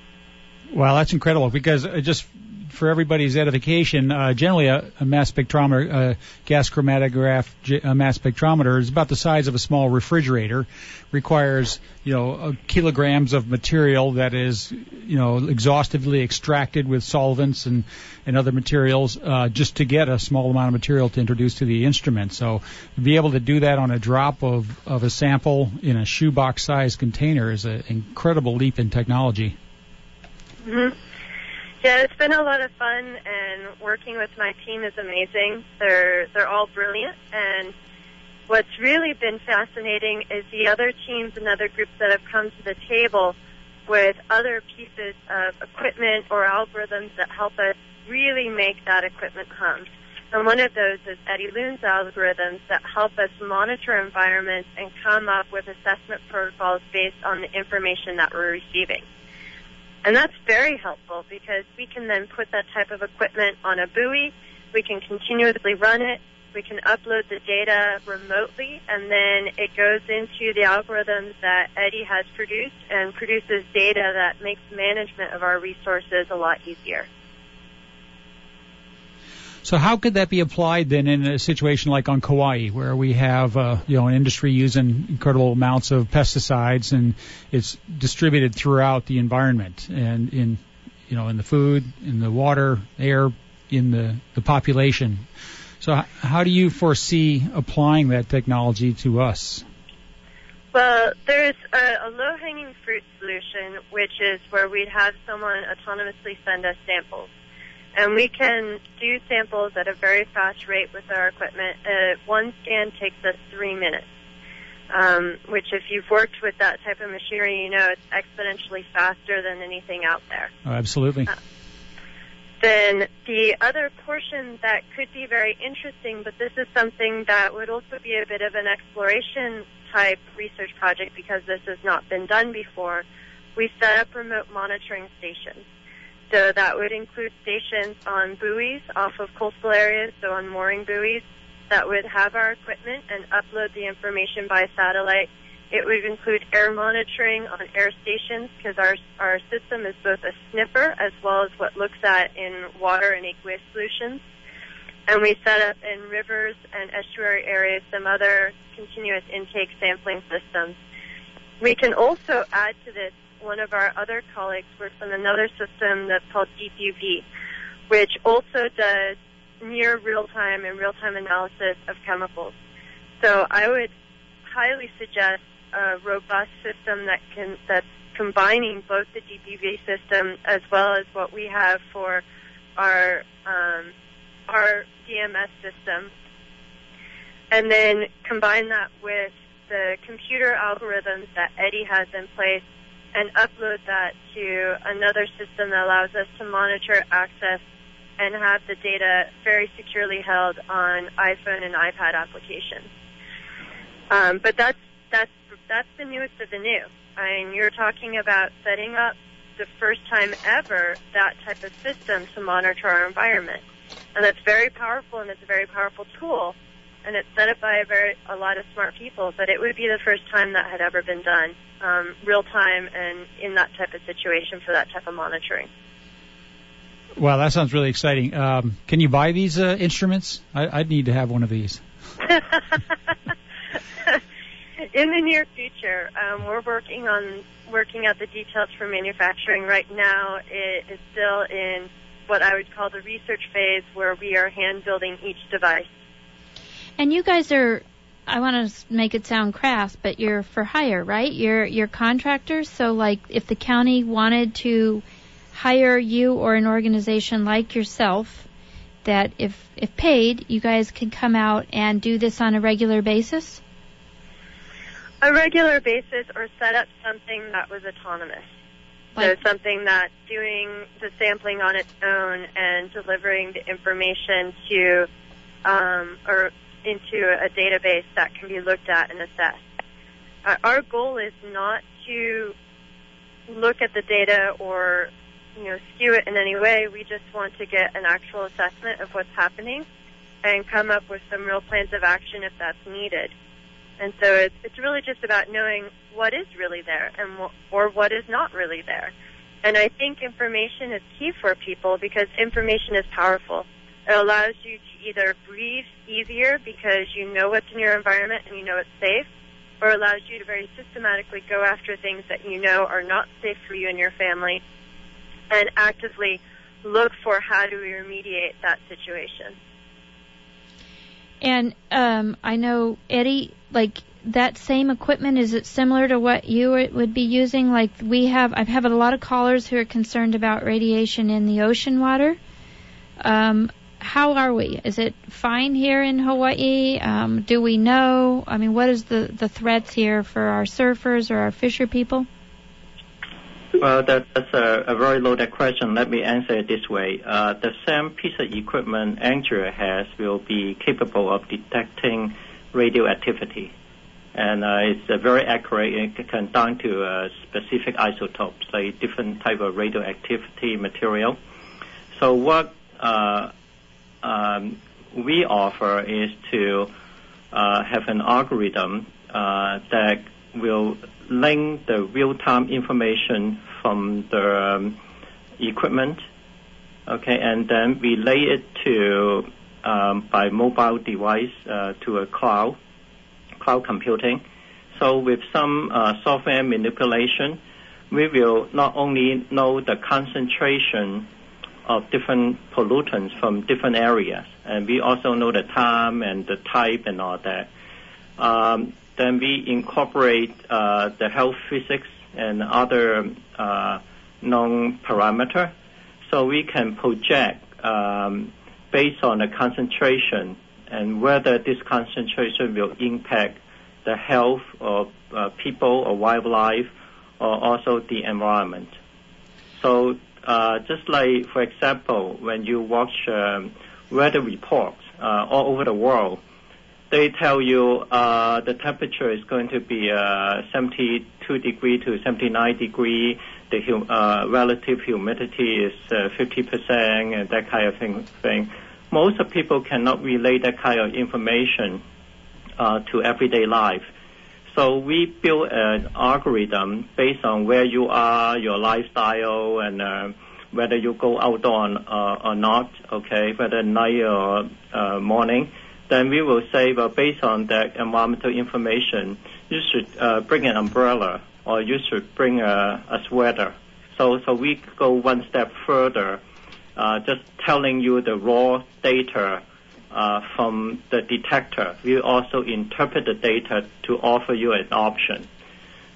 Wow, that's incredible, because just for everybody's edification, generally a mass spectrometer, a gas chromatograph mass spectrometer is about the size of a small refrigerator, requires, kilograms of material that is, exhaustively extracted with solvents and other materials, just to get a small amount of material to introduce to the instrument. So to be able to do that on a drop of a sample in a shoebox-sized container is an incredible leap in technology. Mm-hmm. Yeah, it's been a lot of fun, and working with my team is amazing. They're all brilliant, and what's really been fascinating is the other teams and other groups that have come to the table with other pieces of equipment or algorithms that help us really make that equipment hum. And one of those is Eddie Loon's algorithms that help us monitor environments and come up with assessment protocols based on the information that we're receiving. And that's very helpful because we can then put that type of equipment on a buoy, we can continuously run it, we can upload the data remotely, and then it goes into the algorithms that Eddie has produced and produces data that makes management of our resources a lot easier. So how could that be applied then in a situation like on Kauai, where we have an industry using incredible amounts of pesticides, and it's distributed throughout the environment and in the food, in the water, air, in the population. So how do you foresee applying that technology to us? Well, there's a low-hanging fruit solution, which is where we'd have someone autonomously send us samples. And we can do samples at a very fast rate with our equipment. One scan takes us 3 minutes, which if you've worked with that type of machinery, it's exponentially faster than anything out there. Oh, absolutely. Then the other portion that could be very interesting, but this is something that would also be a bit of an exploration type research project because this has not been done before, we set up remote monitoring stations. So that would include stations on buoys off of coastal areas, so on mooring buoys, that would have our equipment and upload the information by satellite. It would include air monitoring on air stations because our system is both a sniffer as well as what looks at in water and aqueous solutions. And we set up in rivers and estuary areas some other continuous intake sampling systems. We can also add to this. One of our other colleagues works on another system that's called Deep UV, which also does near real-time and real-time analysis of chemicals. So I would highly suggest a robust system that's combining both the DPV system as well as what we have for our DMS system, and then combine that with the computer algorithms that Eddie has in place and upload that to another system that allows us to monitor access and have the data very securely held on iPhone and iPad applications. But that's the newest of the new. I mean, you're talking about setting up the first time ever that type of system to monitor our environment. And that's very powerful, and it's a very powerful tool. And it's set up by a lot of smart people, but it would be the first time that had ever been done, real time and in that type of situation for that type of monitoring. Wow, that sounds really exciting. Can you buy these instruments? I'd need to have one of these. In the near future, we're working out the details for manufacturing. Right now, it is still in what I would call the research phase, where we are hand building each device. And you guys are, I want to make it sound crass, but you're for hire, right? You're contractors. So, like, if the county wanted to hire you or an organization like yourself, that if paid, you guys could come out and do this on a regular basis? A regular basis, or set up something that was autonomous. So something that doing the sampling on its own and delivering the information to or into a database that can be looked at and assessed. Our goal is not to look at the data or skew it in any way. We just want to get an actual assessment of what's happening and come up with some real plans of action if that's needed. And so it's really just about knowing what is really there or what is not really there. And I think information is key for people because information is powerful. It allows you to either breathe easier because you know what's in your environment and you know it's safe, or allows you to very systematically go after things that you know are not safe for you and your family and actively look for how do we remediate that situation. And I know, Eddie, like that same equipment, is it similar to what you would be using? Like I've had a lot of callers who are concerned about radiation in the ocean water. How are we? Is it fine here in Hawaii? Do we know? I mean, what is the threats here for our surfers or our fisher people? Well, that's a very loaded question. Let me answer it this way. The same piece of equipment Andrea has will be capable of detecting radioactivity. And it's very accurate. It can down to specific isotopes, like different type of radioactivity material. So what we offer is to have an algorithm that will link the real-time information from the equipment, okay, and then relay it to by mobile device to a cloud computing. So with some software manipulation, we will not only know the concentration of different pollutants from different areas, and we also know the time and the type and all that. Then we incorporate the health physics and other known parameter, so we can project based on the concentration and whether this concentration will impact the health of people or wildlife or also the environment. So just like, for example, when you watch weather reports all over the world, they tell you the temperature is going to be 72 degree to 79 degree. The relative humidity is 50% and that kind of thing. Most of people cannot relate that kind of information to everyday life. So we built an algorithm based on where you are, your lifestyle, and whether you go outdoor or not, okay, whether night or morning. Then we will say, well, based on that environmental information, you should bring an umbrella or you should bring a sweater. So we go one step further, just telling you the raw data from the detector. We also interpret the data to offer you an option.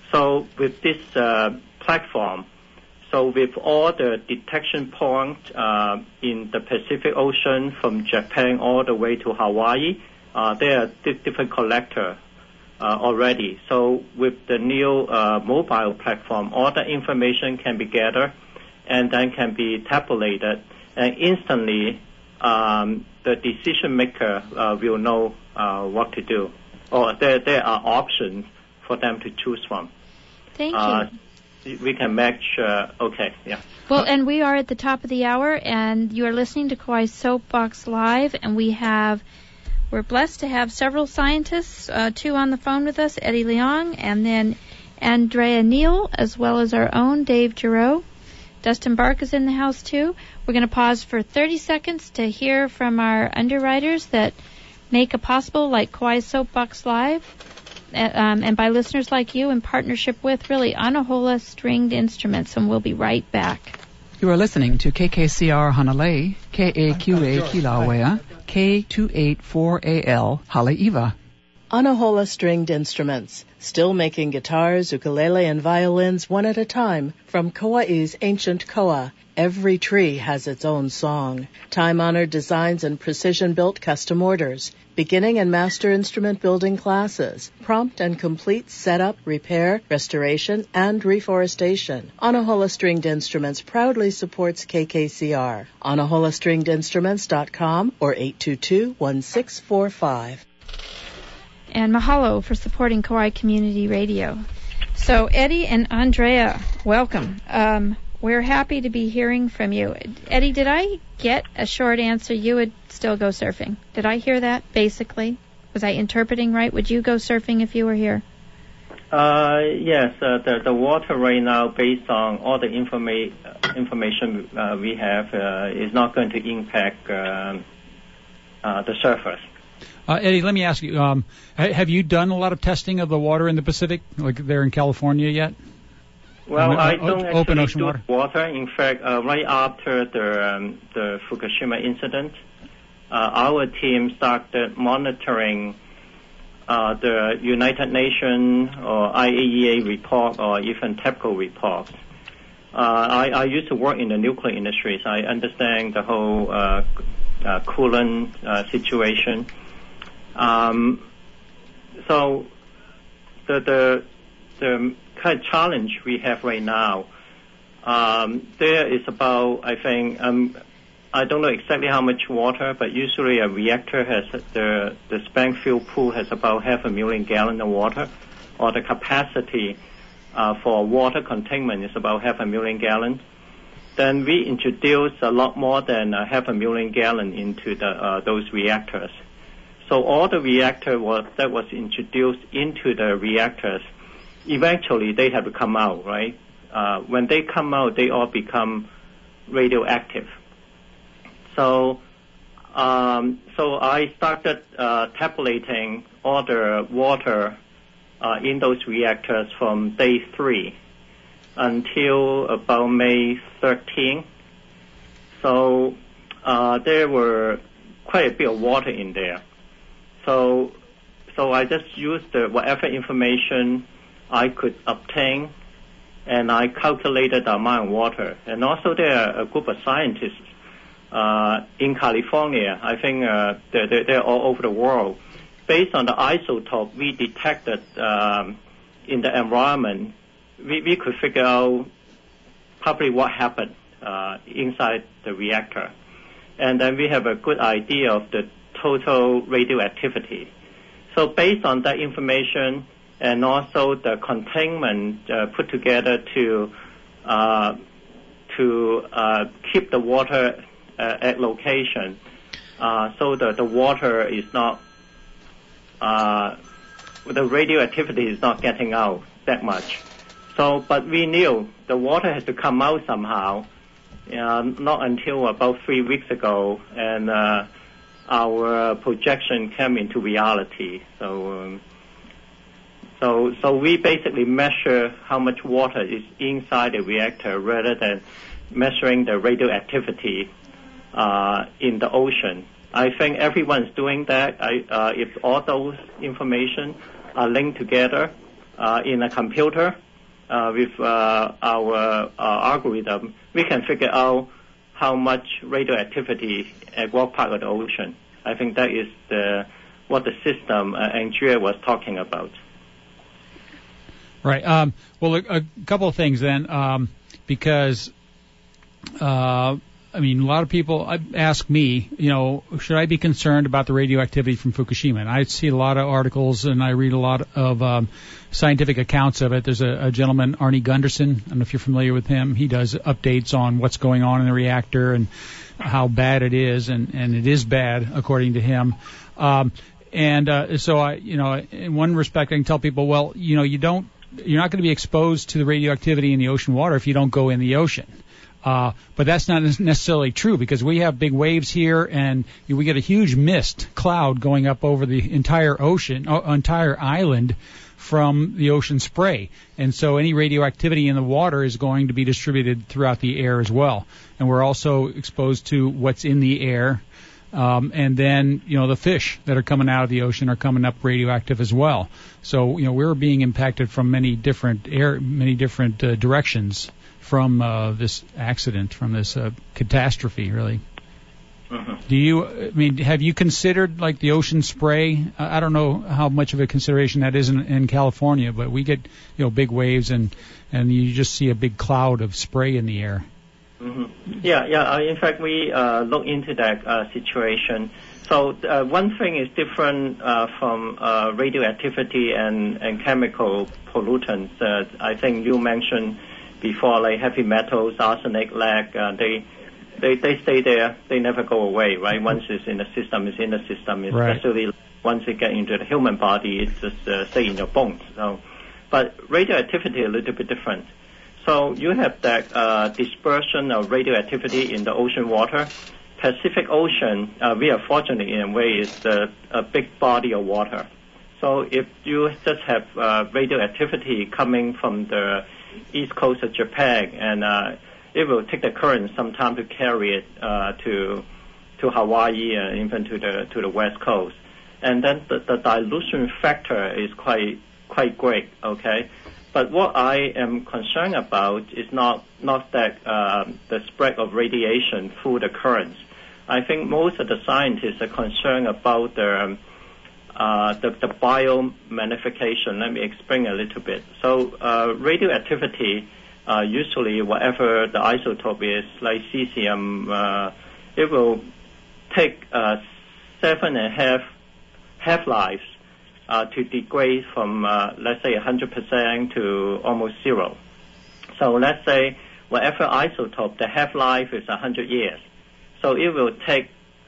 So with this platform, so with all the detection points in the Pacific Ocean from Japan all the way to Hawaii, there are different collectors already. So with the new mobile platform, all the information can be gathered and then can be tabulated, and instantly the decision maker will know what to do, or there are options for them to choose from. Thank you. We can match. Okay, yeah. Well, and we are at the top of the hour, and you are listening to Kauai Soapbox Live, and we're blessed to have several scientists, 2 on the phone with us, Eddie Leong, and then Andrea Neal, as well as our own Dave Giroux. Dustin Bark is in the house, too. We're going to pause for 30 seconds to hear from our underwriters that make it possible, like Kauai Soapbox Live, and by listeners like you in partnership with, really, Anahola Stringed Instruments, and we'll be right back. You are listening to KKCR Hanalei, KAQA Kilauea, K284AL Haleiwa. Anahola Stringed Instruments, still making guitars, ukulele, and violins one at a time from Kauai's ancient koa. Every tree has its own song. Time-honored designs and precision-built custom orders. Beginning and master instrument building classes. Prompt and complete setup, repair, restoration, and reforestation. Anahola Stringed Instruments proudly supports KKCR. AnaHolaStringedInstruments.com or 822-1645. And mahalo for supporting Kauai Community Radio. So, Eddie and Andrea, welcome. We're happy to be hearing from you. Eddie, did I get a short answer? You would still go surfing. Did I hear that, basically? Was I interpreting right? Would you go surfing if you were here? Yes. The water right now, based on all the information we have, is not going to impact the surfers. Eddie, let me ask you, have you done a lot of testing of the water in the Pacific, like there in California yet? Well, I don't open actually ocean do water. Water. In fact, right after the Fukushima incident, our team started monitoring the United Nations or IAEA report or even TEPCO reports. I used to work in the nuclear industry, so I understand the whole coolant situation. So the kind of challenge we have right now, there is about, I think, I don't know exactly how much water, but usually a reactor has, the spent fuel pool has about 500,000 gallons of water, or the capacity for water containment is about 500,000 gallons. Then we introduce a lot more than 500,000 gallons into those reactors. So all the reactor that was introduced into the reactors, eventually they have to come out, right? When they come out, they all become radioactive. So I started tabulating all the water in those reactors from day 3 until about May 13. So there were quite a bit of water in there. So I just used whatever information I could obtain, and I calculated the amount of water. And also there are a group of scientists in California. I think they're all over the world. Based on the isotope we detected in the environment, we could figure out probably what happened inside the reactor. And then we have a good idea of the total radioactivity. So based on that information and also the containment put together to keep the water at location, so that the water is not, the radioactivity is not getting out that much. So, but we knew the water has to come out somehow, not until about 3 weeks ago, and our projection came into reality. So we basically measure how much water is inside the reactor rather than measuring the radioactivity in the ocean. I think everyone's doing that. If all those information are linked together, in a computer with our algorithm, we can figure out how much radioactivity at what part of the ocean. I think that is what the system Andrea was talking about. Right. Well, a couple of things then, because a lot of people ask me, should I be concerned about the radioactivity from Fukushima? And I see a lot of articles and I read a lot of scientific accounts of it. There's a gentleman, Arnie Gunderson. I don't know if you're familiar with him. He does updates on what's going on in the reactor and how bad it is, and it is bad according to him. So I, in one respect, I can tell people, well, you're not going to be exposed to the radioactivity in the ocean water if you don't go in the ocean. But that's not necessarily true, because we have big waves here and we get a huge mist cloud going up over the entire ocean, entire island from the ocean spray. And so any radioactivity in the water is going to be distributed throughout the air as well. And we're also exposed to what's in the air. And then, the fish that are coming out of the ocean are coming up radioactive as well. So, we're being impacted from many different directions from this accident, from this catastrophe, really. Mm-hmm. Have you considered like the ocean spray? I don't know how much of a consideration that is in California, but we get, big waves and you just see a big cloud of spray in the air. Mm-hmm. Yeah. In fact, we look into that situation. So one thing is different from radioactivity and chemical pollutants. I think you mentioned before, like heavy metals, arsenic, lead, they stay there. They never go away, right? Once it's in the system, it's in the system. Especially right. Once it gets into the human body, it just stay in your bones. So, but radioactivity is a little bit different. So you have that dispersion of radioactivity in the ocean water. Pacific Ocean, we are fortunate in a way, is a big body of water. So if you just have radioactivity coming from the east coast of Japan, and it will take the current some time to carry it to Hawaii and even to the west coast, and then the dilution factor is quite great. Okay, but what I am concerned about is not that the spread of radiation through the currents. I think most of the scientists are concerned about the biomagnification. Let me explain a little bit. So radioactivity, usually whatever the isotope is, like cesium, it will take 7.5 half-lives to degrade from, let's say, 100% to almost zero. So let's say whatever isotope, the half-life is 100 years. So it will take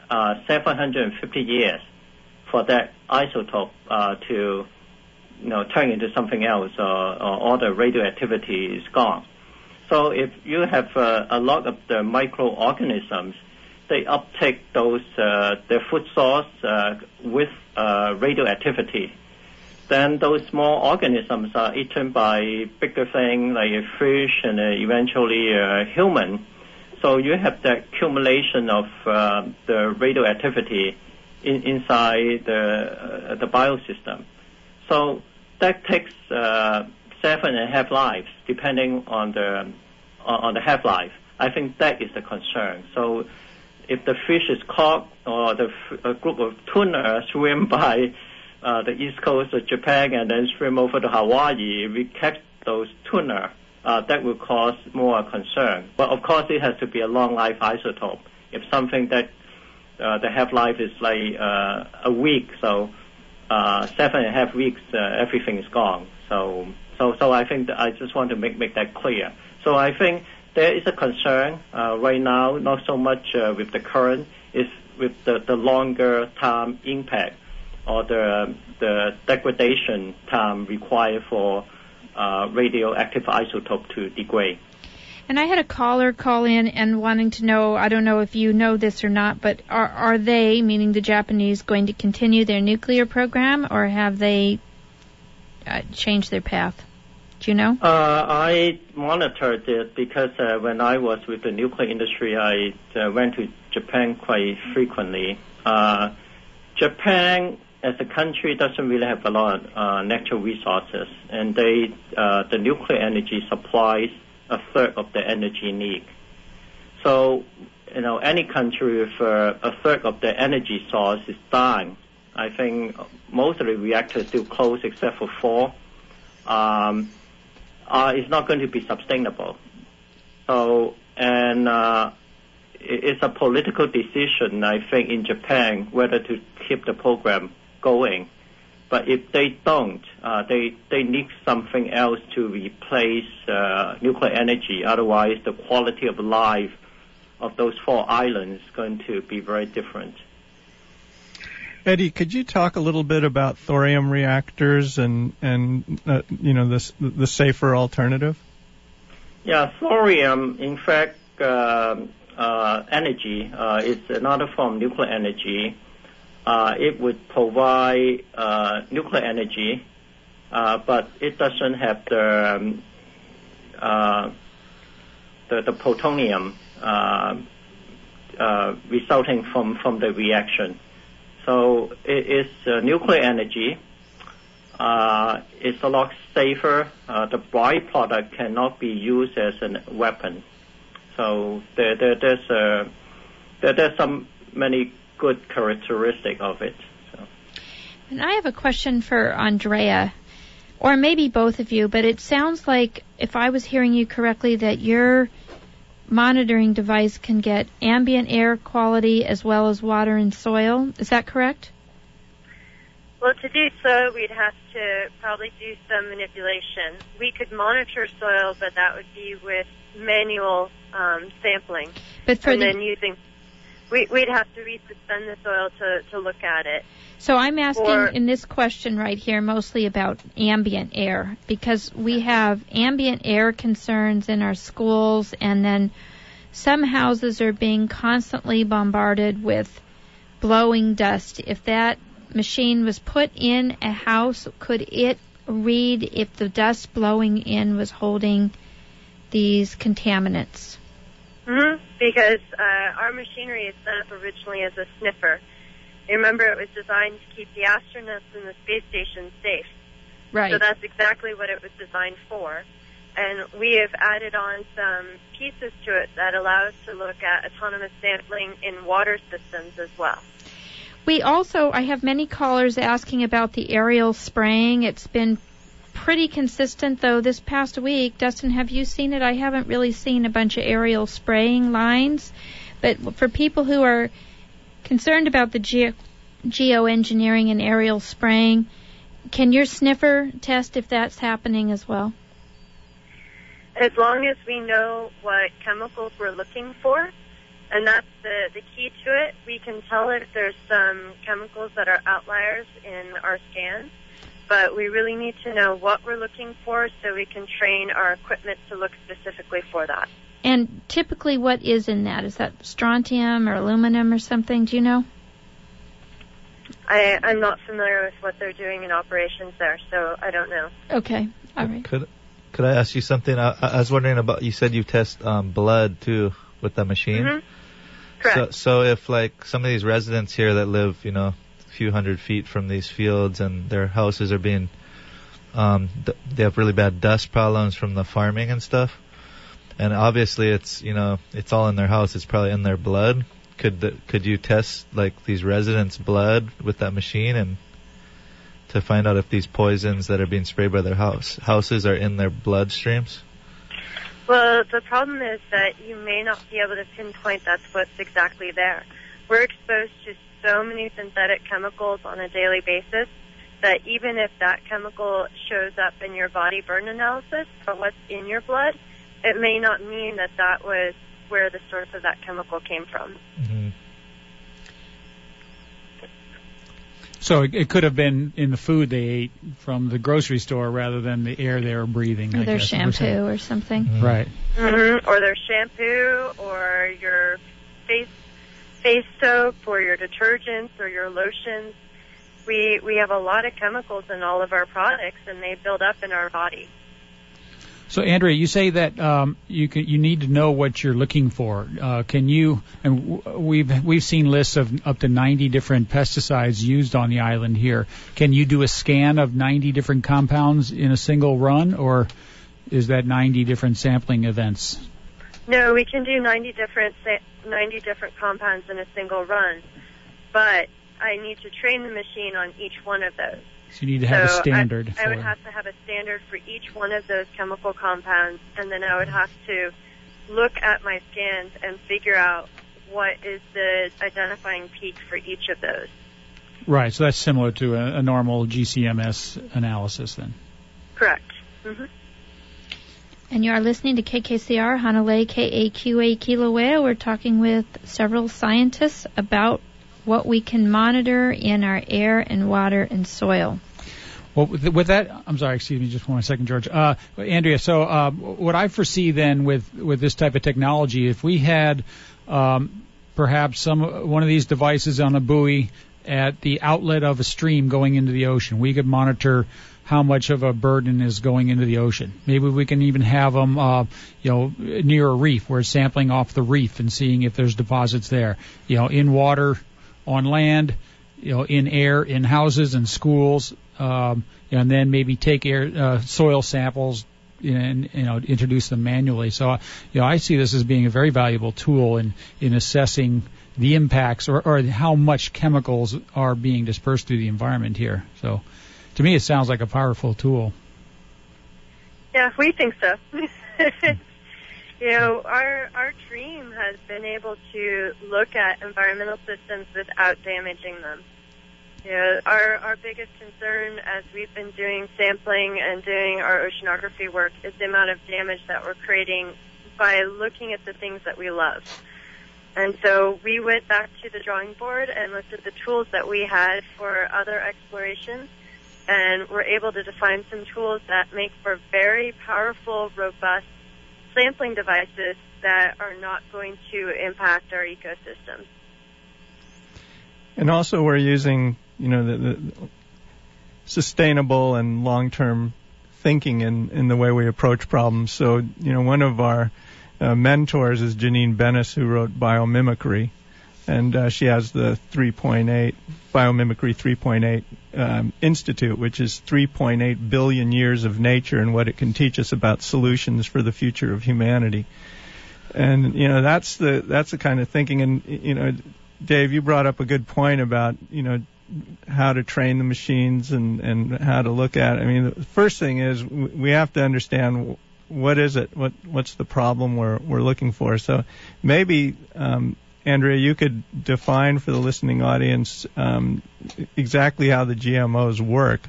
750 years for that isotope to turn into something else, or all the radioactivity is gone. So if you have a lot of the microorganisms, they uptake those their food source with radioactivity. Then those small organisms are eaten by bigger things like a fish and eventually a human. So you have the accumulation of the radioactivity inside the biosystem. So that takes 7.5 lives, depending on the half-life. I think that is the concern. So if the fish is caught, or a group of tuna swim by the east coast of Japan and then swim over to Hawaii, we catch those tuna. That will cause more concern. But of course, it has to be a long-life isotope. If something that the half-life is like a week, so 7.5 weeks, everything is gone. So I think I just want to make that clear. So I think there is a concern right now, not so much with the current, is with the longer time impact or the degradation time required for radioactive isotope to degrade. And I had a caller call in and wanting to know, I don't know if you know this or not, but are they, meaning the Japanese, going to continue their nuclear program, or have they changed their path? Do you know? I monitored it because when I was with the nuclear industry, I went to Japan quite frequently. Japan as a country, doesn't really have a lot of natural resources, and the nuclear energy supplies a third of the energy need. So, any country with a third of the energy source is dying. I think most of the reactors still closed except for 4. It's not going to be sustainable. So, and it's a political decision, I think, in Japan whether to keep the program going. But if they don't, they need something else to replace nuclear energy. Otherwise, the quality of life of those 4 islands is going to be very different. Eddie, could you talk a little bit about thorium reactors and the safer alternative? Yeah, thorium, in fact, energy is another form of nuclear energy. It would provide nuclear energy, but it doesn't have the plutonium resulting from the reaction. So it is nuclear energy. It's a lot safer. The byproduct cannot be used as a weapon. So there's many good characteristics of it. So. And I have a question for Andrea, or maybe both of you, but it sounds like, if I was hearing you correctly, that your monitoring device can get ambient air quality as well as water and soil. Is that correct? Well, to do so, we'd have to probably do some manipulation. We could monitor soil, but that would be with manual sampling. But for then we'd have to resuspend the soil to look at it. So I'm asking in this question right here mostly about ambient air, because we have ambient air concerns in our schools, and then some houses are being constantly bombarded with blowing dust. If that machine was put in a house, could it read if the dust blowing in was holding these contaminants? Mm-hmm. Because our machinery is set up originally as a sniffer. Remember, it was designed to keep the astronauts in the space station safe. Right. So that's exactly what it was designed for. And we have added on some pieces to it that allow us to look at autonomous sampling in water systems as well. I have many callers asking about the aerial spraying. It's been pretty consistent, though, this past week. Dustin, have you seen it? I haven't really seen a bunch of aerial spraying lines. But for people who are concerned about the geoengineering and aerial spraying, can your sniffer test if that's happening as well? As long as we know what chemicals we're looking for, and that's the key to it, we can tell if there's some chemicals that are outliers in our scans, but we really need to know what we're looking for so we can train our equipment to look specifically for that. And typically what is in that? Is that strontium or aluminum or something? Do you know? I'm not familiar with what they're doing in operations there, so I don't know. Okay, all right. Could I ask you something? I was wondering about, you said you test blood too with the machine. Mm-hmm. Correct. So if like some of these residents here that live, a few hundred feet from these fields, and their houses are being, they have really bad dust problems from the farming and stuff, and obviously it's all in their house. It's probably in their blood. Could you test like these residents' blood with that machine and to find out if these poisons that are being sprayed by their houses are in their bloodstreams? Well, the problem is that you may not be able to pinpoint that's what's exactly there. We're exposed to so many synthetic chemicals on a daily basis that even if that chemical shows up in your body burn analysis for what's in your blood, it may not mean that that was where the source of that chemical came from. Mm-hmm. So it could have been in the food they ate from the grocery store rather than the air they were breathing. Or their shampoo or something. Mm-hmm. Right. Mm-hmm. Or their shampoo, or your face soap, or your detergents, or your lotions. We have a lot of chemicals in all of our products, and they build up in our body. So, Andrea, you say that you need to know what you're looking for. Can you? And we've seen lists of up to 90 different pesticides used on the island here. Can you do a scan of 90 different compounds in a single run, or is that 90 different sampling events? No, we can do 90 different compounds in a single run, but I need to train the machine on each one of those. So you need to have a standard. I would have to have a standard for each one of those chemical compounds, and then I would have to look at my scans and figure out what is the identifying peak for each of those. Right, so that's similar to a normal GCMS analysis then. Correct. Mm-hmm. And you are listening to KKCR, Hanalei, KAQA, Kilauea. We're talking with several scientists about what we can monitor in our air and water and soil. Well, with that, I'm sorry, excuse me, just one second, George. Andrea, so what I foresee then with this type of technology, if we had perhaps one of these devices on a buoy at the outlet of a stream going into the ocean, we could monitor how much of a burden is going into the ocean. Maybe we can even have them, near a reef, where it's sampling off the reef and seeing if there's deposits there. In water, on land, in air, in houses and schools, and then maybe take soil samples and introduce them manually. So I see this as being a very valuable tool in assessing the impacts or how much chemicals are being dispersed through the environment here. So to me, it sounds like a powerful tool. Yeah, we think so. Our team has been able to look at environmental systems without damaging them. Our biggest concern as we've been doing sampling and doing our oceanography work is the amount of damage that we're creating by looking at the things that we love. And so we went back to the drawing board and looked at the tools that we had for other explorations, and we're able to define some tools that make for very powerful, robust sampling devices that are not going to impact our ecosystems. And also we're using, the sustainable and long-term thinking in the way we approach problems. So, one of our mentors is Janine Bennis, who wrote Biomimicry, and she has the Biomimicry 3.8 Institute, which is 3.8 billion years of nature and what it can teach us about solutions for the future of humanity. And that's the kind of thinking. And Dave, you brought up a good point about how to train the machines and how to look at it. I mean, the first thing is we have to understand what is it, what's the problem we're looking for. So maybe Andrea, you could define for the listening audience exactly how the GMOs work.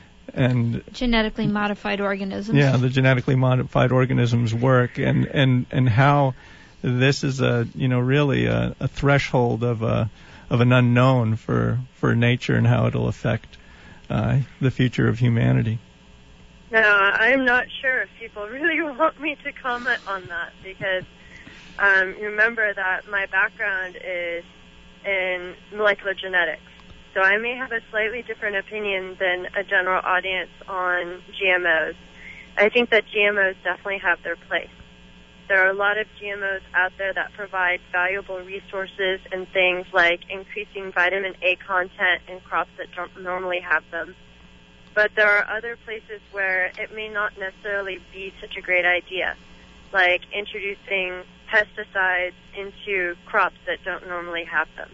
And genetically modified organisms. Yeah, the genetically modified organisms work, and how this is really a threshold of an unknown for nature and how it'll affect the future of humanity. No, I'm not sure if people really want me to comment on that, because remember that my background is in molecular genetics. So I may have a slightly different opinion than a general audience on GMOs. I think that GMOs definitely have their place. There are a lot of GMOs out there that provide valuable resources in things like increasing vitamin A content in crops that don't normally have them. But there are other places where it may not necessarily be such a great idea, like introducing pesticides into crops that don't normally have them.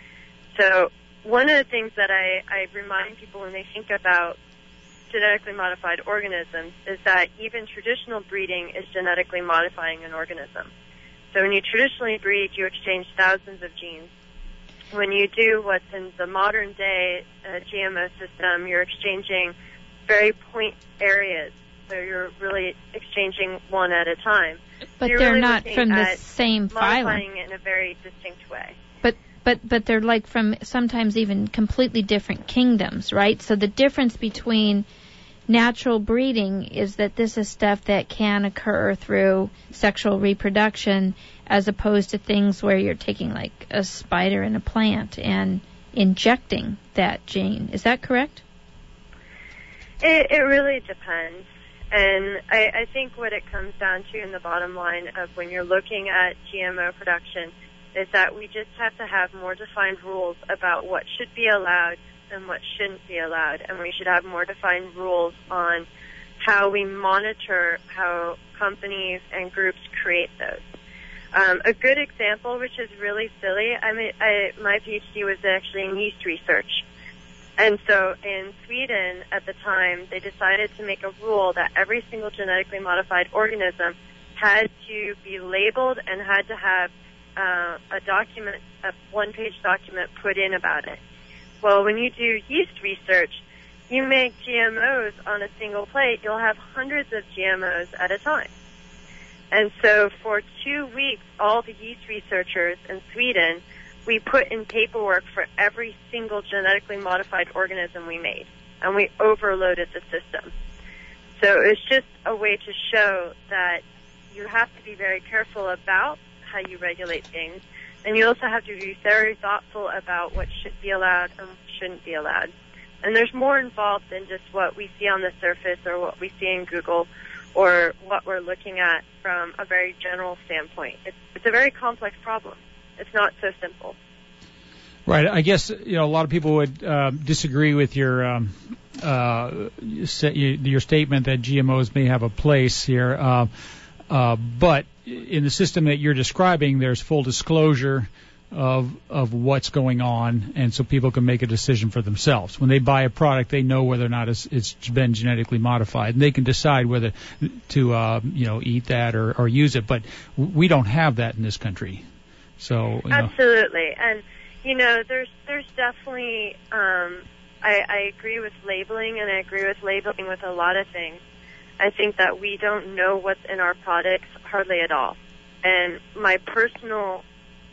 So one of the things that I remind people when they think about genetically modified organisms is that even traditional breeding is genetically modifying an organism. So when you traditionally breed, you exchange thousands of genes. When you do what's in the modern day GMO system, you're exchanging very point areas. So you're really exchanging one at a time. But so they're really not from the same phylum. Modifying it in a very distinct way. But they're like from sometimes even completely different kingdoms, right? So the difference between natural breeding is that this is stuff that can occur through sexual reproduction, as opposed to things where you're taking like a spider in a plant and injecting that gene. Is that correct? It really depends. And I think what it comes down to in the bottom line of when you're looking at GMO production is that we just have to have more defined rules about what should be allowed and what shouldn't be allowed. And we should have more defined rules on how we monitor how companies and groups create those. A good example, which is really silly, my PhD was actually in yeast research. And so in Sweden at the time, they decided to make a rule that every single genetically modified organism had to be labeled and had to have a one-page document put in about it. Well, when you do yeast research, you make GMOs on a single plate, you'll have hundreds of GMOs at a time. And so for 2 weeks, all the yeast researchers in Sweden, we put in paperwork for every single genetically modified organism we made, and we overloaded the system. So it's just a way to show that you have to be very careful about how you regulate things, and you also have to be very thoughtful about what should be allowed and what shouldn't be allowed. And there's more involved than just what we see on the surface or what we see in Google or what we're looking at from a very general standpoint. It's a very complex problem. It's not so simple. Right. I guess a lot of people would disagree with your statement that GMOs may have a place here, but in the system that you're describing, there's full disclosure of what's going on, and so people can make a decision for themselves. When they buy a product, they know whether or not it's been genetically modified, and they can decide whether to eat that or use it. But we don't have that in this country. So absolutely, and there's definitely I agree with labeling, and I agree with labeling with a lot of things. I think that we don't know what's in our products hardly at all. And my personal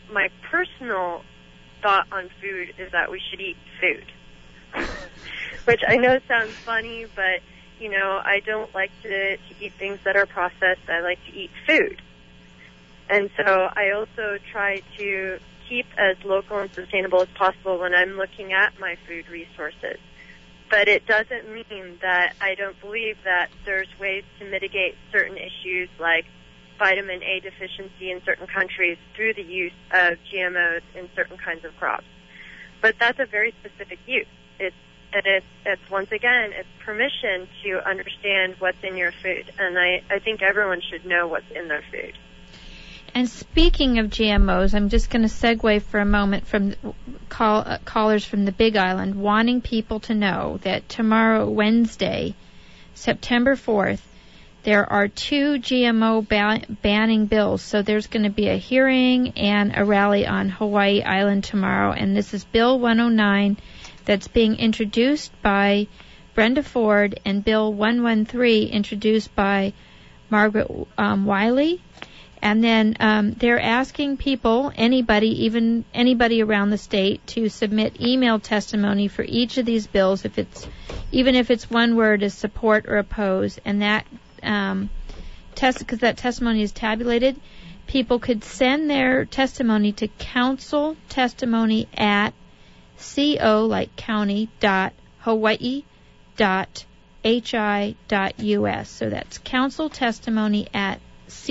thought on food is that we should eat food, which I know sounds funny, but I don't like to eat things that are processed. I like to eat food. And so I also try to keep as local and sustainable as possible when I'm looking at my food resources. But it doesn't mean that I don't believe that there's ways to mitigate certain issues like vitamin A deficiency in certain countries through the use of GMOs in certain kinds of crops. But that's a very specific use. It's once again, it's permission to understand what's in your food. And I think everyone should know what's in their food. And speaking of GMOs, I'm just going to segue for a moment from callers from the Big Island wanting people to know that tomorrow, Wednesday, September 4th, there are 2 GMO banning bills. So there's going to be a hearing and a rally on Hawaii Island tomorrow. And this is Bill 109 that's being introduced by Brenda Ford and Bill 113 introduced by Margaret Wiley. And then they're asking people, even anybody around the state, to submit email testimony for each of these bills, even if it's one word as support or oppose. And that because that testimony is tabulated, people could send their testimony to council testimony at co, like county, .hawaii.hi.us. So that's council testimony at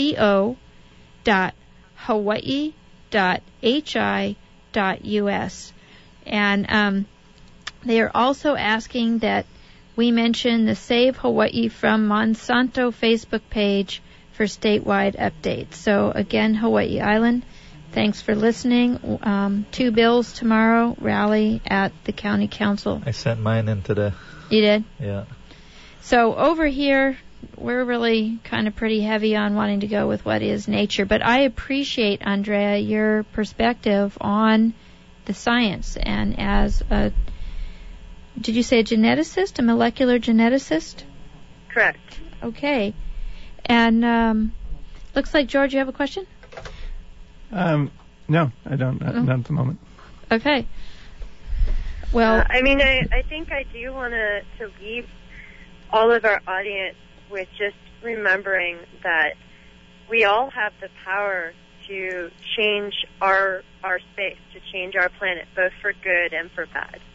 co.hawaii.hi.us. And they are also asking that we mention the Save Hawaii from Monsanto Facebook page for statewide updates. So again, Hawaii Island, thanks for listening. 2 bills tomorrow, rally at the county council. I sent mine in today. You did? Yeah. So over here, we're really kind of pretty heavy on wanting to go with what is nature. But I appreciate, Andrea, your perspective on the science. And as a, did you say a geneticist, a molecular geneticist? Correct. Okay. And looks like, George, you have a question? No, I don't. Not at the moment. Okay. Well, I think I do want to leave all of our audience with just remembering that we all have the power to change our space, to change our planet, both for good and for bad.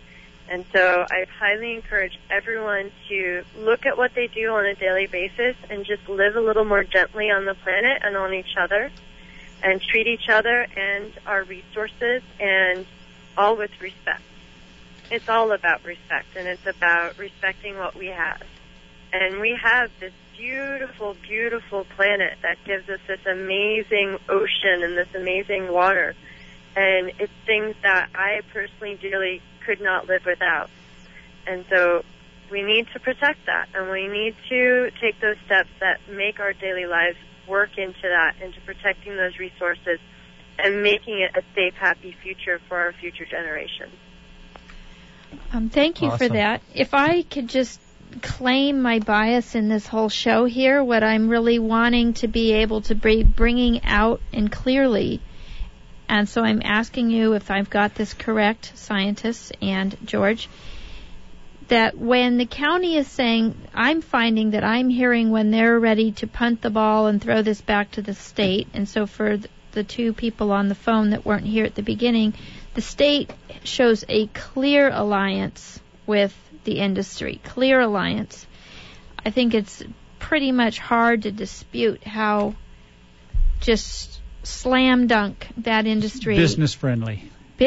And so I highly encourage everyone to look at what they do on a daily basis and just live a little more gently on the planet and on each other, and treat each other and our resources, and all with respect. It's all about respect, and it's about respecting what we have. And we have this beautiful, beautiful planet that gives us this amazing ocean and this amazing water. And it's things that I personally really could not live without. And so we need to protect that, and we need to take those steps that make our daily lives work into that, into protecting those resources and making it a safe, happy future for our future generations. Thank you for that. If I could just claim my bias in this whole show here, what I'm really wanting to be able to be bringing out and clearly, and so I'm asking you if I've got this correct, scientists and George, that when the county is saying, I'm finding that I'm hearing when they're ready to punt the ball and throw this back to the state, and so for the two people on the phone that weren't here at the beginning, the state shows a clear alliance with the industry, clear alliance. I think it's pretty much hard to dispute how just slam dunk that industry. Business friendly,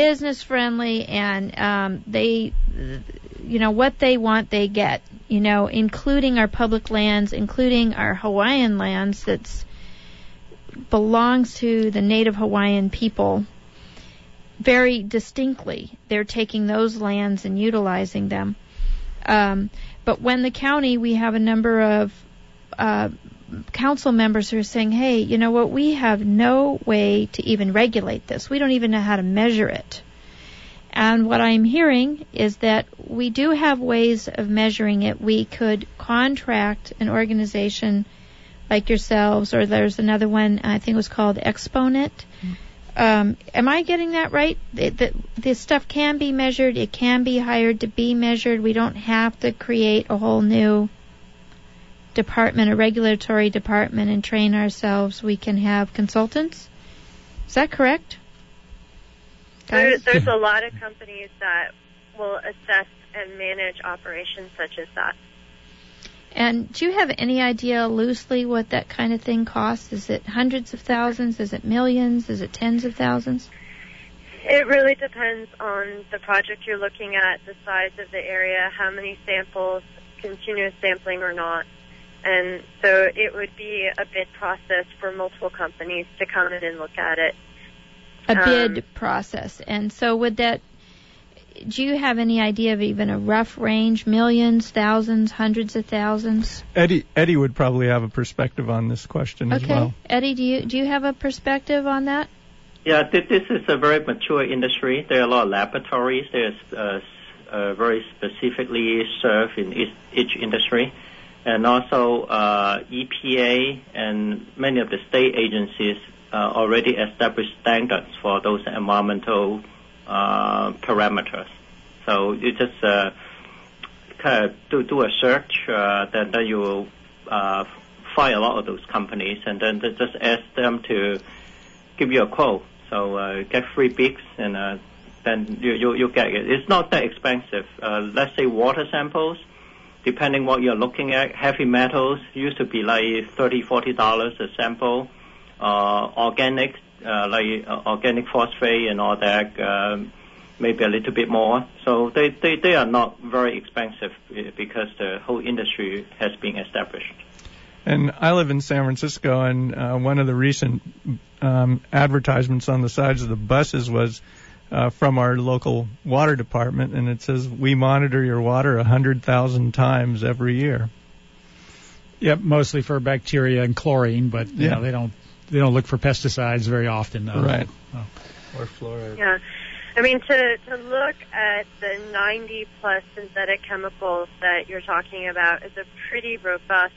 and they, what they want, they get, including our public lands, including our Hawaiian lands that's belongs to the native Hawaiian people very distinctly. They're taking those lands and utilizing them. But when the county, we have a number of council members who are saying, hey, you know what, we have no way to even regulate this. We don't even know how to measure it. And what I'm hearing is that we do have ways of measuring it. We could contract an organization like yourselves, or there's another one, I think it was called Exponent. Am I getting that right? This stuff can be measured. It can be hired to be measured. We don't have to create a whole new department, a regulatory department, and train ourselves. We can have consultants. Is that correct? There's a lot of companies that will assess and manage operations such as that. And do you have any idea loosely what that kind of thing costs? Is it hundreds of thousands? Is it millions? Is it tens of thousands? It really depends on the project you're looking at, the size of the area, how many samples, continuous sampling or not. And so it would be a bid process for multiple companies to come in and look at it. A bid process. And so would that, do you have any idea of even a rough range? Millions, thousands, hundreds of thousands? Eddie would probably have a perspective on this question as well. Eddie, do you have a perspective on that? Yeah, this is a very mature industry. There are a lot of laboratories. There's very specifically served in each industry. And also EPA and many of the state agencies already established standards for those environmental parameters. So you just kind of do a search, then you will find a lot of those companies, and then just ask them to give you a quote. So get free bids, and then you get it. It's not that expensive. Let's say water samples, depending what you're looking at. Heavy metals used to be like $30-40 a sample. Organic, like organic phosphate and all that, maybe a little bit more. So they are not very expensive because the whole industry has been established. And I live in San Francisco, and one of the recent advertisements on the sides of the buses was from our local water department, and it says, we monitor your water 100,000 times every year. Yep, mostly for bacteria and chlorine, but you know, they don't look for pesticides very often, though. Right. Oh. Or fluoride. Yeah. I mean, to look at the 90-plus synthetic chemicals that you're talking about is a pretty robust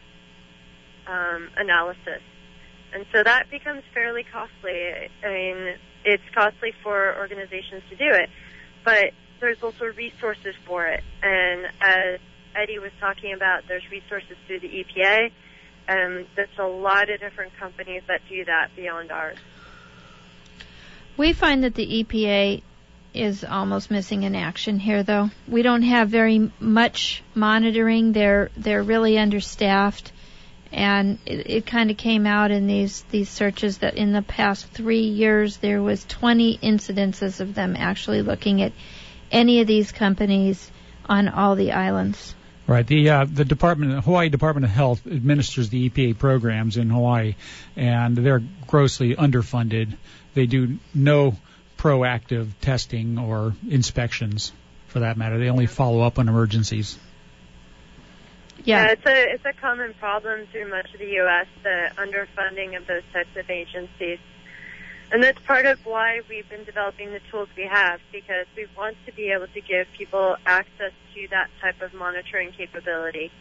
analysis. And so that becomes fairly costly. I mean, it's costly for organizations to do it, but there's also resources for it. And as Eddie was talking about, there's resources through the EPA, and there's a lot of different companies that do that beyond ours. We find that the EPA is almost missing in action here, though. We don't have very much monitoring. They're really understaffed, and it kind of came out in these searches that in the past 3 years there was 20 incidences of them actually looking at any of these companies on all the islands. Right. The Hawaii Department of Health administers the EPA programs in Hawaii, and they're grossly underfunded. They do no proactive testing or inspections, for that matter. They only follow up on emergencies. Yeah, it's a common problem through much of the U.S., the underfunding of those types of agencies. And that's part of why we've been developing the tools we have, because we want to be able to give people access to that type of monitoring capability.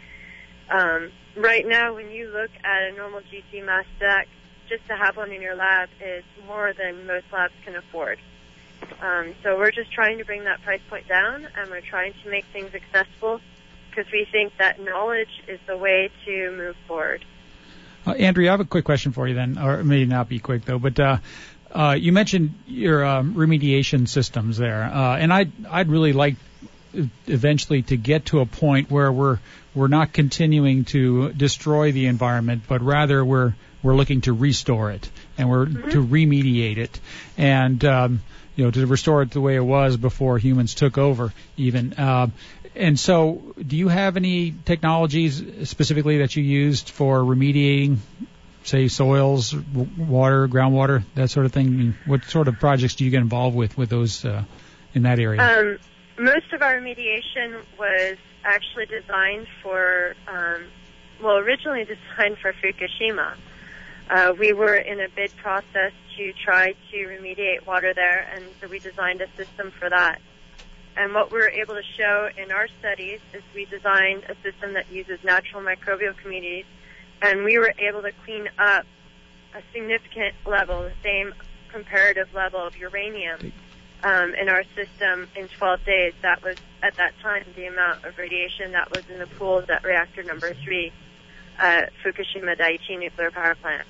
Right now, when you look at a normal GC mass spec, just to have one in your lab is more than most labs can afford. So we're just trying to bring that price point down, and we're trying to make things accessible, because we think that knowledge is the way to move forward. Andrea, I have a quick question for you then, or it may not be quick though, but you mentioned your remediation systems there, and I'd really like eventually to get to a point where we're not continuing to destroy the environment, but rather we're looking to restore it, and we're to remediate it, and to restore it the way it was before humans took over even. And so, do you have any technologies specifically that you used for remediating, say, soils, water, groundwater, that sort of thing? What sort of projects do you get involved with those in that area? Most of our remediation was actually designed for, originally designed for Fukushima. We were in a bid process to try to remediate water there, and so we designed a system for that. And what we were able to show in our studies is we designed a system that uses natural microbial communities, and we were able to clean up a significant level, the same comparative level of uranium in our system in 12 days. That was, at that time, the amount of radiation that was in the pools at reactor number 3 at Fukushima Daiichi nuclear power plant.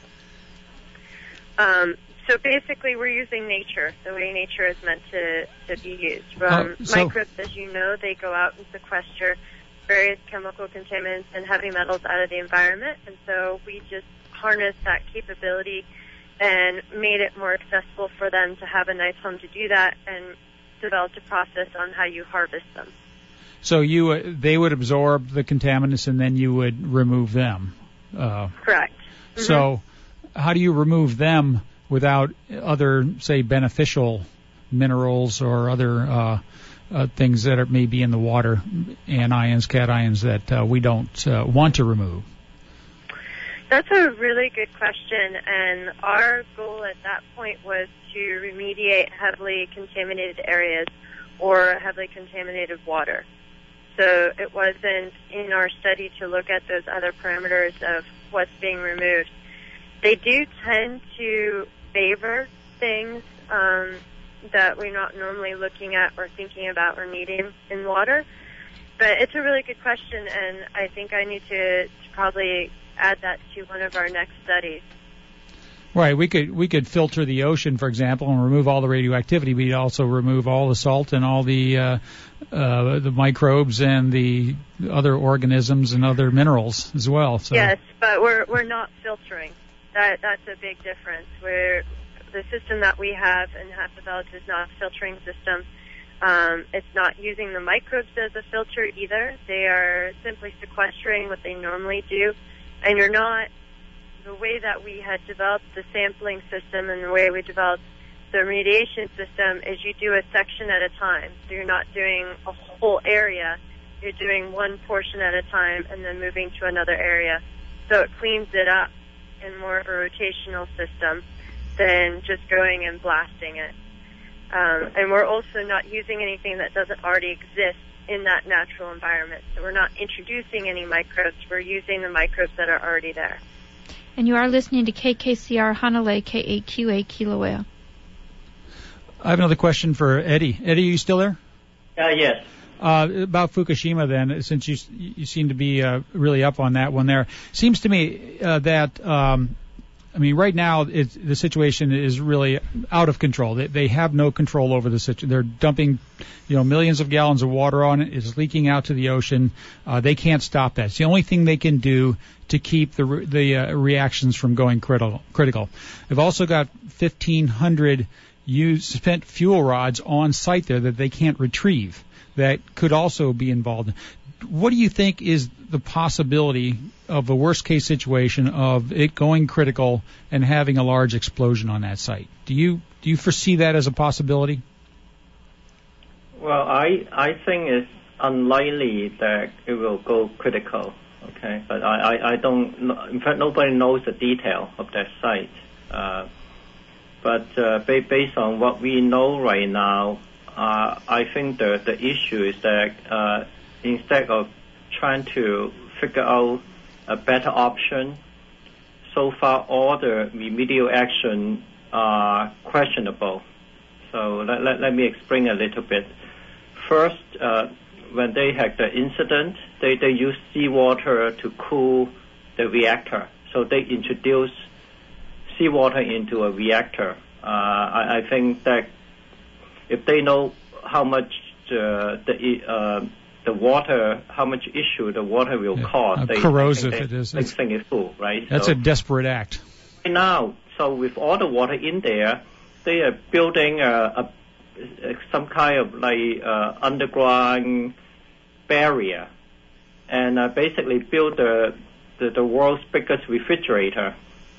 So basically, we're using nature, the way nature is meant to be used. Microbes, as you know, they go out and sequester various chemical contaminants and heavy metals out of the environment, and so we just harnessed that capability and made it more accessible for them to have a nice home to do that, and developed a process on how you harvest them. So they would absorb the contaminants, and then you would remove them. Correct. Mm-hmm. So how do you remove them without other, say, beneficial minerals or other things that may be in the water, anions, cations that we don't want to remove? That's a really good question, and our goal at that point was to remediate heavily contaminated areas or heavily contaminated water. So it wasn't in our study to look at those other parameters of what's being removed. They do tend to favor things that we're not normally looking at or thinking about or needing in water. But it's a really good question, and I think I need to probably add that to one of our next studies. Right. We could filter the ocean, for example, and remove all the radioactivity. We'd also remove all the salt and all the microbes and the other organisms and other minerals as well. So. Yes, but we're not filtering. That's a big difference. Where the system that we have and have developed is not a filtering system. It's not using the microbes as a filter either. They are simply sequestering what they normally do. And you're not, the way that we had developed the sampling system and the way we developed the remediation system is you do a section at a time. So you're not doing a whole area. You're doing one portion at a time and then moving to another area. So it cleans it up in more of a rotational system than just going and blasting it. And we're also not using anything that doesn't already exist in that natural environment. So we're not introducing any microbes. We're using the microbes that are already there. And you are listening to KKCR Hanalei, KAQA Kilauea. I have another question for Eddie. Eddie, are you still there? Yes. About Fukushima then, since you seem to be really up on that one there. Seems to me that I mean, right now the situation is really out of control. They have no control over the situation. They're dumping, millions of gallons of water on it. It's leaking out to the ocean. They can't stop that. It's the only thing they can do to keep the reactions from going critical. They've also got 1,500 spent fuel rods on site there that they can't retrieve. That could also be involved. What do you think is the possibility of a worst case situation of it going critical and having a large explosion on that site? Do you foresee that as a possibility? Well, I think it's unlikely that it will go critical. Okay, but I don't know. In fact, nobody knows the detail of that site. But based on what we know right now, I think the issue is that instead of trying to figure out a better option, so far all the remedial action are questionable. So let me explain a little bit. First, when they had the incident, they used seawater to cool the reactor. So they introduced seawater into a reactor. I think that if they know how much the water, how much issue the water will cause, corrosive it is. They think it's full, right? That's a desperate act. Now, so with all the water in there, they are building some kind of underground barrier, and basically build the world's biggest refrigerator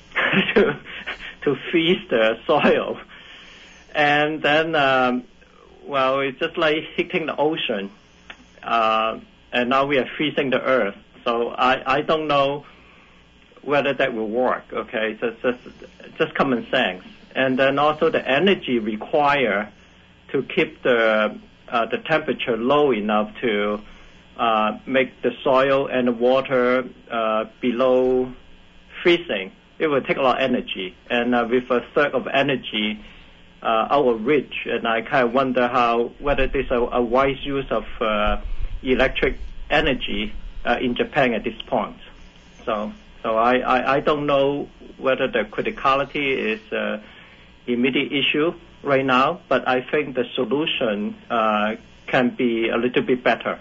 to freeze the soil, and then it's just like hitting the ocean, and now we are freezing the earth. So I don't know whether that will work. Okay, so it's just common sense, and then also the energy required to keep the temperature low enough to make the soil and the water below freezing. It will take a lot of energy, and with a third of energy out of reach, and I kind of wonder whether this is a wise use of electric energy in Japan at this point. So I don't know whether the criticality is an immediate issue right now, but I think the solution can be a little bit better.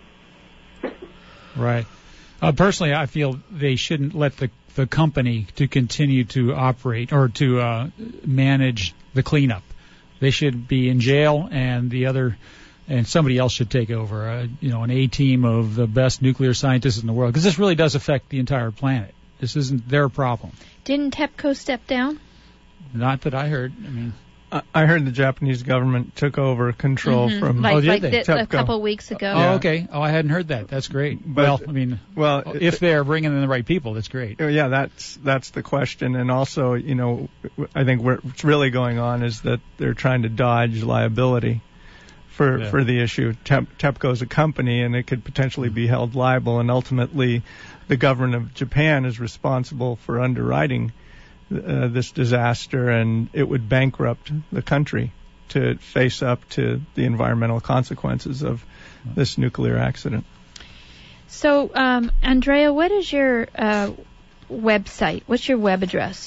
Right. Personally, I feel they shouldn't let the company to continue to operate or to manage the cleanup. They should be in jail, and somebody else should take over. An A team of the best nuclear scientists in the world, because this really does affect the entire planet. This isn't their problem. Didn't TEPCO step down? Not that I heard. I heard the Japanese government took over control from a couple weeks ago. Yeah. Oh, okay. Oh, I hadn't heard that. That's great. But, if they're bringing in the right people, that's great. Yeah, that's the question. And also, I think what's really going on is that they're trying to dodge liability for the issue. TEPCO is a company, and it could potentially be held liable, and ultimately the government of Japan is responsible for underwriting this disaster, and it would bankrupt the country to face up to the environmental consequences of this nuclear accident. So, Andrea, what is your website? What's your web address?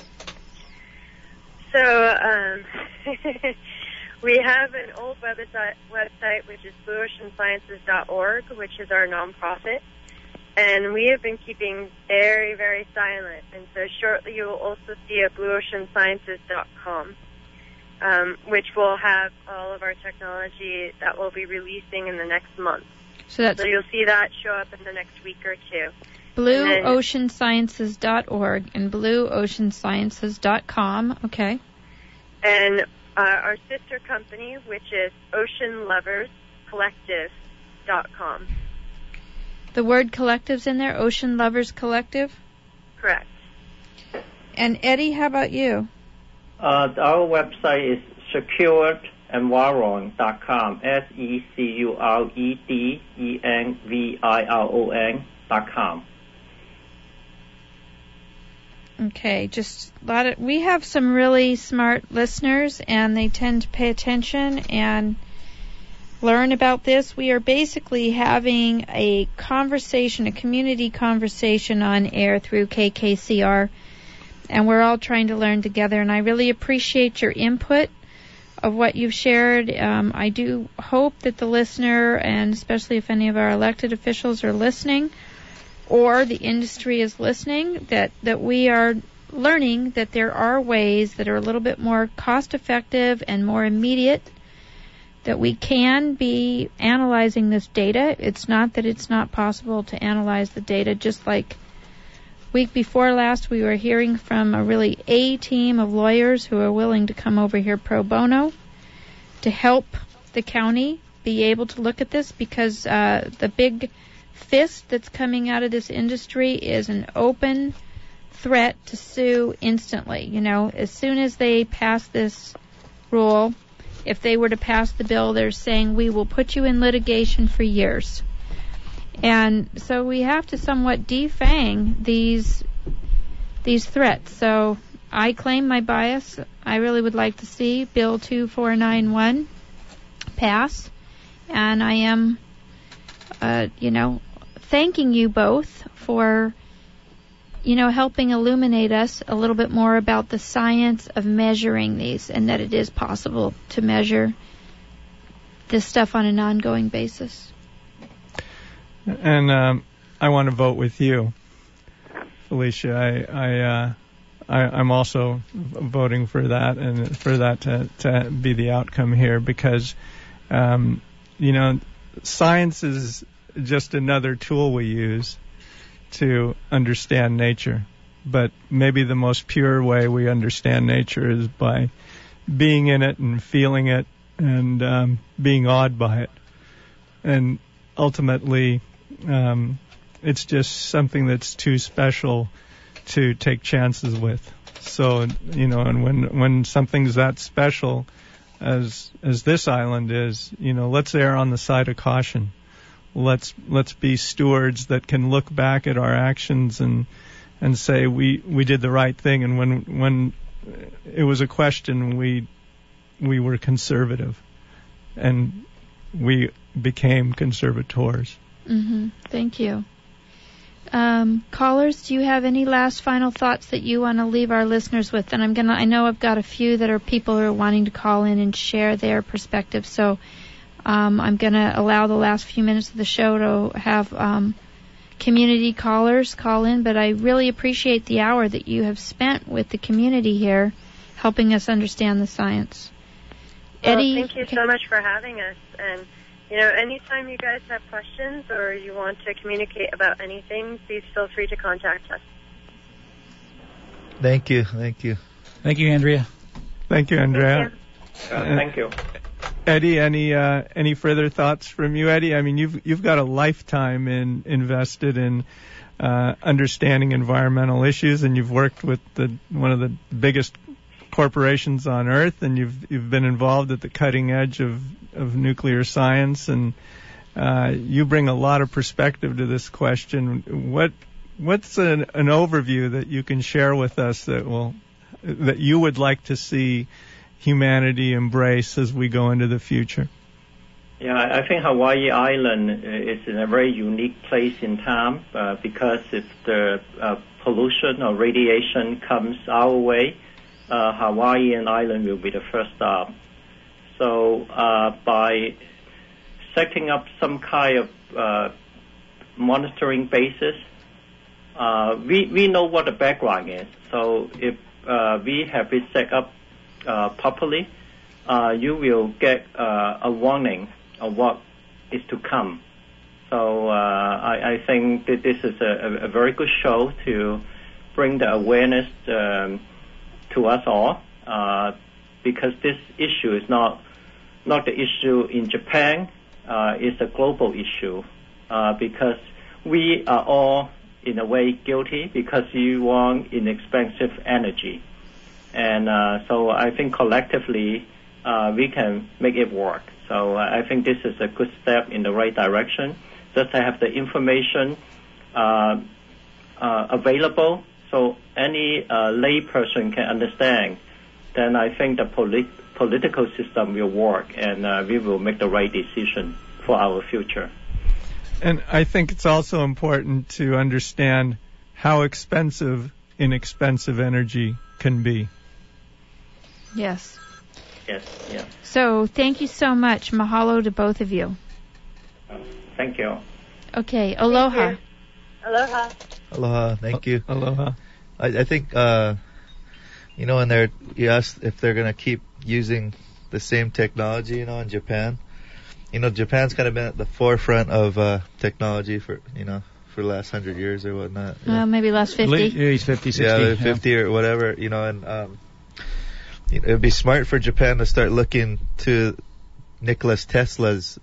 So, we have an old website, which is blueoceansciences.org, which is our nonprofit. And we have been keeping very, very silent. And so shortly you will also see at blueoceansciences.com, which will have all of our technology that we'll be releasing in the next month. So you'll see that show up in the next week or two. blueoceansciences.org and blueoceansciences.com. Okay. And our sister company, which is oceanloverscollective.com. The word collective's in there, Ocean Lovers Collective? Correct. And Eddie, how about you? Our website is securedenviron.com, SECUREDENVIRON.com. Okay, we have some really smart listeners, and they tend to pay attention and learn about this. We are basically having a conversation, a community conversation on air through KKCR. and we're all trying to learn together. And I really appreciate your input of what you've shared. I do hope that the listener, and especially if any of our elected officials are listening, or the industry is listening, that we are learning that there are ways that are a little bit more cost-effective and more immediate, that we can be analyzing this data. It's not that it's not possible to analyze the data. Just like week before last, we were hearing from a really A team of lawyers who are willing to come over here pro bono to help the county be able to look at this, because the big fist that's coming out of this industry is an open threat to sue instantly. You know, as soon as they pass this rule, if they were to pass the bill, they're saying we will put you in litigation for years. And so we have to somewhat defang these threats. So I claim my bias. I really would like to see Bill 2491 pass. And I am, thanking you both for, helping illuminate us a little bit more about the science of measuring these, and that it is possible to measure this stuff on an ongoing basis. And I want to vote with you, Felicia. I'm also voting for that, and for that to be the outcome here, because, science is just another tool we use to understand nature. But maybe the most pure way we understand nature is by being in it and feeling it and being awed by it. And ultimately, it's just something that's too special to take chances with. So, and when something's that special as this island is, let's err on the side of caution. Let's be stewards that can look back at our actions and say we did the right thing. And when it was a question, we were conservative, and we became conservators. Mm-hmm. Thank you. Callers, do you have any last final thoughts that you want to leave our listeners with? And I know I've got a few that are people who are wanting to call in and share their perspective. So I'm going to allow the last few minutes of the show to have community callers call in. But I really appreciate the hour that you have spent with the community here, helping us understand the science. Well, Eddie, thank you so much for having us. And anytime you guys have questions or you want to communicate about anything, please feel free to contact us. Thank you. Thank you, Andrea. Thank you, Andrea. Thank you. Eddie, any further thoughts from you, Eddie? I mean, you've got a lifetime invested in understanding environmental issues, and you've worked with one of the biggest corporations on Earth, and you've been involved at the cutting edge of nuclear science, and you bring a lot of perspective to this question. What's an overview that you can share with us that you would like to see humanity embrace as we go into the future? Yeah, I think Hawaii Island is in a very unique place in time because if the pollution or radiation comes our way, Hawaiian Island will be the first stop. So by setting up some kind of monitoring basis, we know what the background is. So if we have it set up properly, you will get a warning of what is to come. So I think that this is a very good show to bring the awareness to us all, because this issue is not the issue in Japan. It's a global issue because we are all in a way guilty because you want inexpensive energy. And so I think collectively we can make it work. So I think this is a good step in the right direction. Just to have the information available so any lay person can understand, then I think the political system will work, and we will make the right decision for our future. And I think it's also important to understand how expensive inexpensive energy can be. Yes. Yes, yeah. So thank you so much. Mahalo to both of you. Thank you. Okay, aloha. Aloha. Aloha. Thank you. Aloha. I think, when you asked if they're going to keep using the same technology, in Japan. Japan's kind of been at the forefront of technology for the last 100 years or whatnot. Maybe last 50. Yeah, 50, 60. Yeah, 50 or whatever, and it would be smart for Japan to start looking to Nikola Tesla's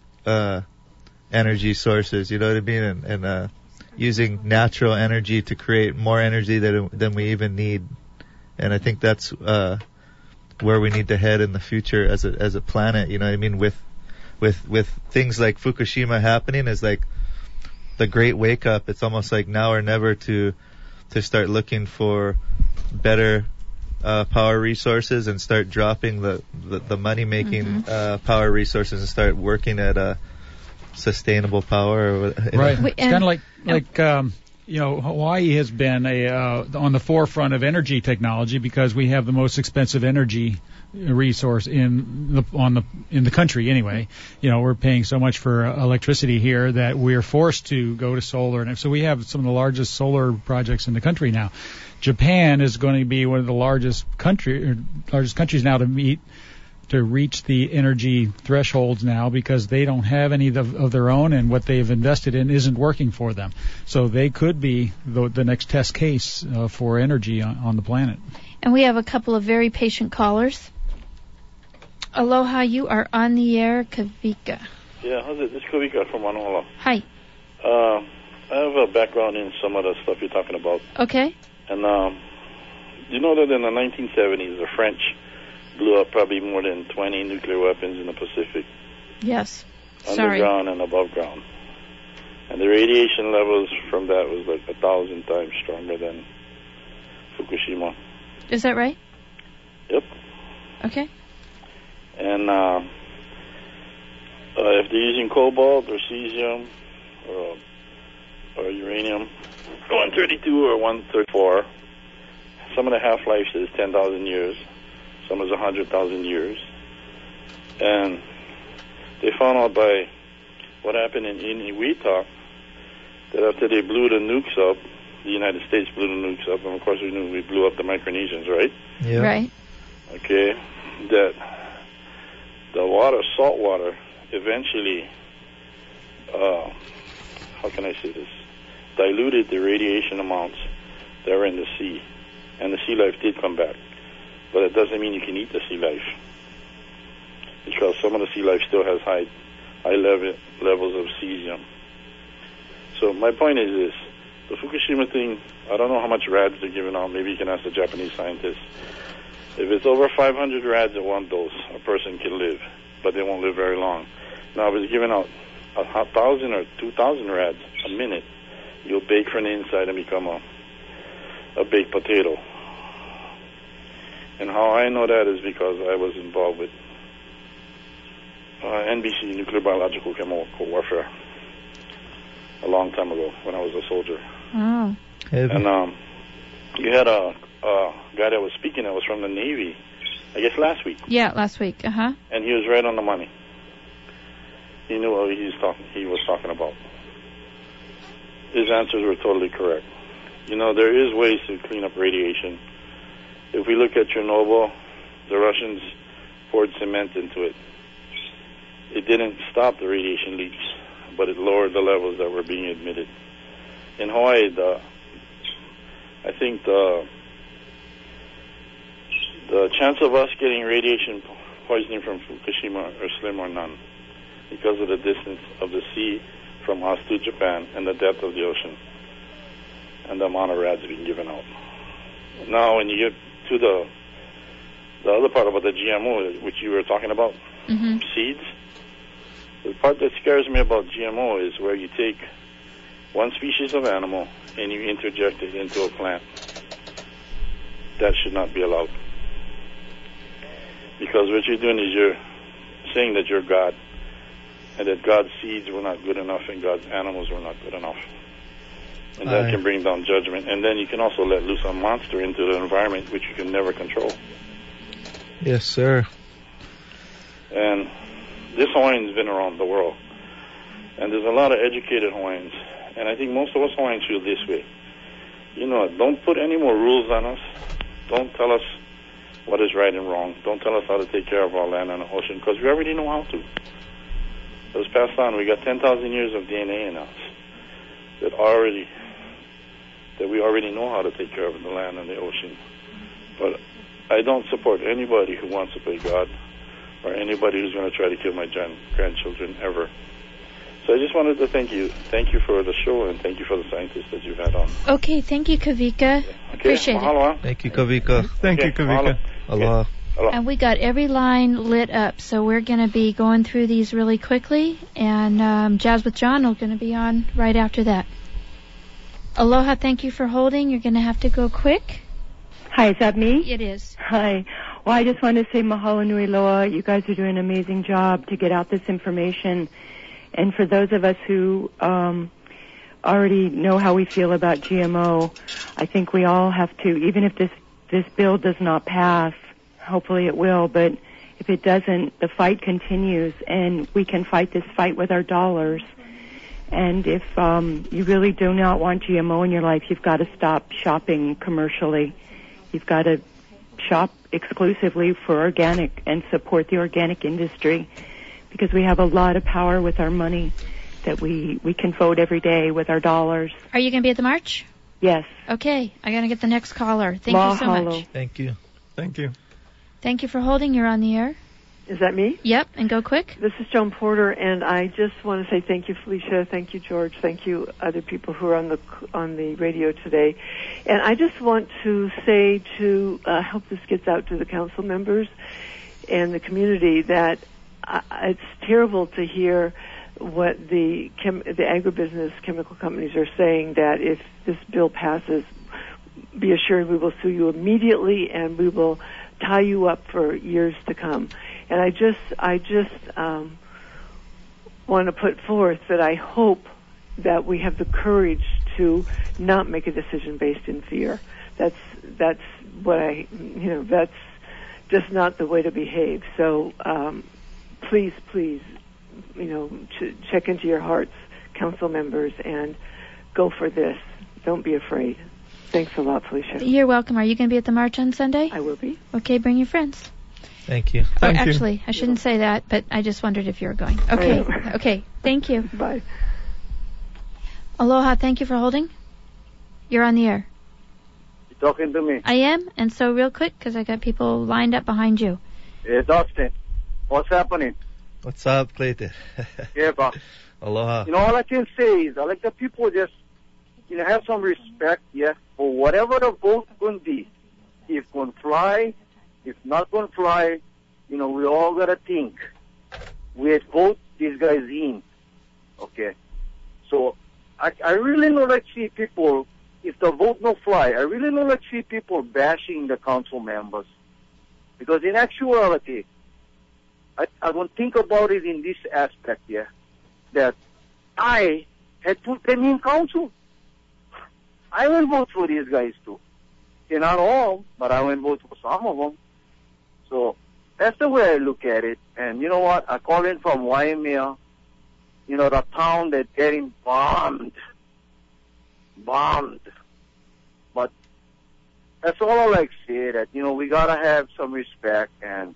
energy sources, you know what I mean, and using natural energy to create more energy than we even need. And I think that's where we need to head in the future as a planet, you know what I mean, with things like Fukushima happening is like the great wake up. It's almost like now or never to start looking for better power resources and start dropping the money making power resources and start working at sustainable power. Right. It's kind of like Hawaii has been on the forefront of energy technology because we have the most expensive energy resource in the country anyway. We're paying so much for electricity here that we're forced to go to solar, and so we have some of the largest solar projects in the country now. Japan is going to be one of the largest countries now to reach the energy thresholds now because they don't have any of their own, and what they've invested in isn't working for them. So they could be the next test case for energy on the planet. And we have a couple of very patient callers. Aloha, you are on the air, Kavika. Yeah, how's it? This is Kavika from Manola. Hi. I have a background in some of the stuff you're talking about. Okay. And you know that in the 1970s, the French blew up probably more than 20 nuclear weapons in the Pacific. Yes. Underground and above ground. And the radiation levels from that was like 1,000 times stronger than Fukushima. Is that right? Yep. Okay. And if they're using cobalt or cesium or uranium, 132 or 134, some of the half-life is 10,000 years, some is 100,000 years. And they found out by what happened in Inuit that after they blew the nukes up, the United States blew the nukes up, and of course we knew we blew up the Micronesians, right? Yeah. Right. Okay. That the salt water, eventually, how can I say this, diluted the radiation amounts that were in the sea. And the sea life did come back. But it doesn't mean you can eat the sea life. Because some of the sea life still has high levels of cesium. So my point is this. The Fukushima thing, I don't know how much rads they're giving out. Maybe you can ask the Japanese scientists. If it's over 500 rads at one dose, a person can live, but they won't live very long. Now, if it's giving out 1,000 or 2,000 rads a minute, you'll bake from the inside and become a baked potato. And how I know that is because I was involved with NBC, Nuclear Biological Chemical Warfare, a long time ago when I was a soldier. Oh. And you had a guy that was speaking that was from the Navy, I guess last week. Yeah, last week. Uh-huh. And he was right on the money. He knew what he was talking about. His answers were totally correct. There is ways to clean up radiation. If we look at Chernobyl, the Russians poured cement into it. It didn't stop the radiation leaks, but it lowered the levels that were being emitted. In Hawaii, I think the chance of us getting radiation poisoning from Fukushima are slim or none because of the distance of the sea from us to Japan and the depth of the ocean and the amount of rads being given out. Now, when you get to the other part about the GMO, which you were talking about, seeds, the part that scares me about GMO is where you take one species of animal and you interject it into a plant. That should not be allowed. Because what you're doing is you're saying that you're God, and that God's seeds were not good enough and God's animals were not good enough. And that can bring down judgment. And then you can also let loose a monster into the environment, which you can never control. Yes, sir. And this Hawaiian's been around the world. And there's a lot of educated Hawaiians. And I think most of us Hawaiians feel this way. You know, don't put any more rules on us. Don't tell us what is right and wrong. Don't tell us how to take care of our land and the ocean, because we already know how to. It was passed on. We got 10,000 years of DNA in us that we already know how to take care of the land and the ocean. But I don't support anybody who wants to play God or anybody who's going to try to kill my grandchildren ever. So I just wanted to thank you. Thank you for the show, and thank you for the scientists that you've had on. Okay, thank you, Kavika. Okay. Appreciate Mahalo. it. Thank you, Kavika. Thank you, Kavika. Aloha. And we got every line lit up, so we're going to be going through these really quickly, and Jazz with John are going to be on right after that. Aloha, thank you for holding. You're going to have to go quick. Hi, is that me? It is. Hi. Well, I just wanted to say mahalo nui loa. You guys are doing an amazing job to get out this information. And for those of us who already know how we feel about GMO, I think we all have to, even if this bill does not pass, hopefully it will, but if it doesn't, the fight continues, and we can fight this fight with our dollars. And if you really do not want GMO in your life, you've got to stop shopping commercially. You've got to shop exclusively for organic and support the organic industry, because we have a lot of power with our money that we can vote every day with our dollars. Are you going to be at the march? Yes. Okay, I'm going to get the next caller. Thank you so much. Thank you. Thank you. Thank you for holding. You're on the air. Is that me? Yep, and go quick. This is Joan Porter, and I just want to say thank you, Felicia. Thank you, George. Thank you, other people who are on the radio today. And I just want to say to help this gets out to the council members and the community that it's terrible to hear what the agribusiness chemical companies are saying, that if this bill passes, be assured we will sue you immediately and we will tie you up for years to come. And I just want to put forth that I hope that we have the courage to not make a decision based in fear. That's what that's just not the way to behave. So please, check into your hearts, council members, and go for this. Don't be afraid. Thanks a lot, Felicia. You're welcome. Are you going to be at the march on Sunday? I will be. Okay, bring your friends. Thank you. Actually, I shouldn't say that, but I just wondered if you were going. Okay. Okay. Thank you. Bye. Aloha. Thank you for holding. You're on the air. You talking to me? I am, and so real quick, because I got people lined up behind you. Hey, Dustin. What's happening? What's up, Clayton? Yeah, bro. Aloha. All I can say is I like the people just, have some respect, for whatever the vote going to be. If going to fly, if not going to fly, we all got to think. We vote these guys in. Okay? So, I really don't like see people, if the vote no fly, I really don't like see people bashing the council members. Because in actuality, I don't think about it in this aspect, that I had put them in council. I will vote for these guys too. Not all, but I will vote for some of them. So that's the way I look at it. And you know what? I call in from Waimea, the town that's getting bombed. But that's all I like to say, that, we gotta have some respect, and,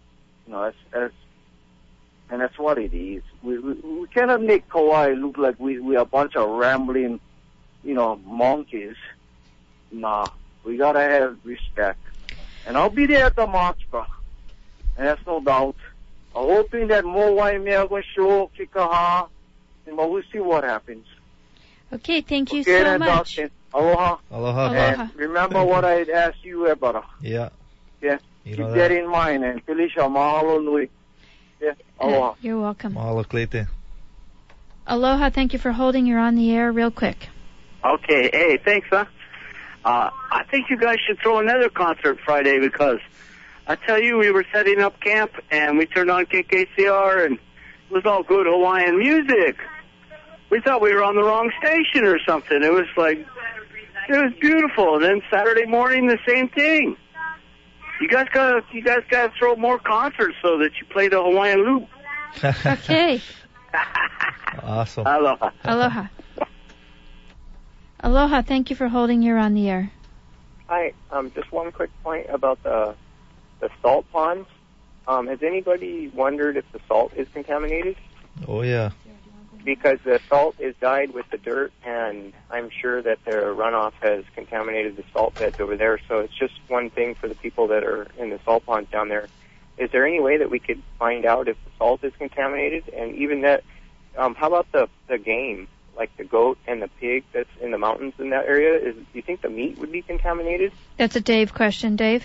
that's what it is. We cannot make Kauai look like we are a bunch of rambling, monkeys. Nah, we gotta have respect. And I'll be there at the march, bro. And that's no doubt. I'm hoping that more Waimea will show Kikaha, and we'll see what happens. Okay, thank you so much. Dustin. Aloha. Aloha. And remember what I had asked you, brother. Yeah. Yeah. Keep that in mind. And Felicia, mahalo nui. Yeah. Aloha. You're welcome. Mahalo, Clayton. Aloha, thank you for holding. You're on the air real quick. Okay, hey, thanks, huh? I think you guys should throw another concert Friday, because I tell you, we were setting up camp and we turned on KKCR and it was all good Hawaiian music. we thought we were on the wrong station or something. It was beautiful. And then Saturday morning, the same thing. You guys gotta throw more concerts so that you play the Hawaiian loop. Okay. Awesome. Aloha. Aloha. Aloha, thank you for holding. You're on the air. Hi, just one quick point about the salt ponds. Has anybody wondered if the salt is contaminated? Oh, yeah. Because the salt is dyed with the dirt, and I'm sure that their runoff has contaminated the salt beds over there. So it's just one thing for the people that are in the salt ponds down there. Is there any way that we could find out if the salt is contaminated? And even that, how about the game, like the goat and the pig that's in the mountains in that area? Do you think the meat would be contaminated? That's a Dave question. Dave?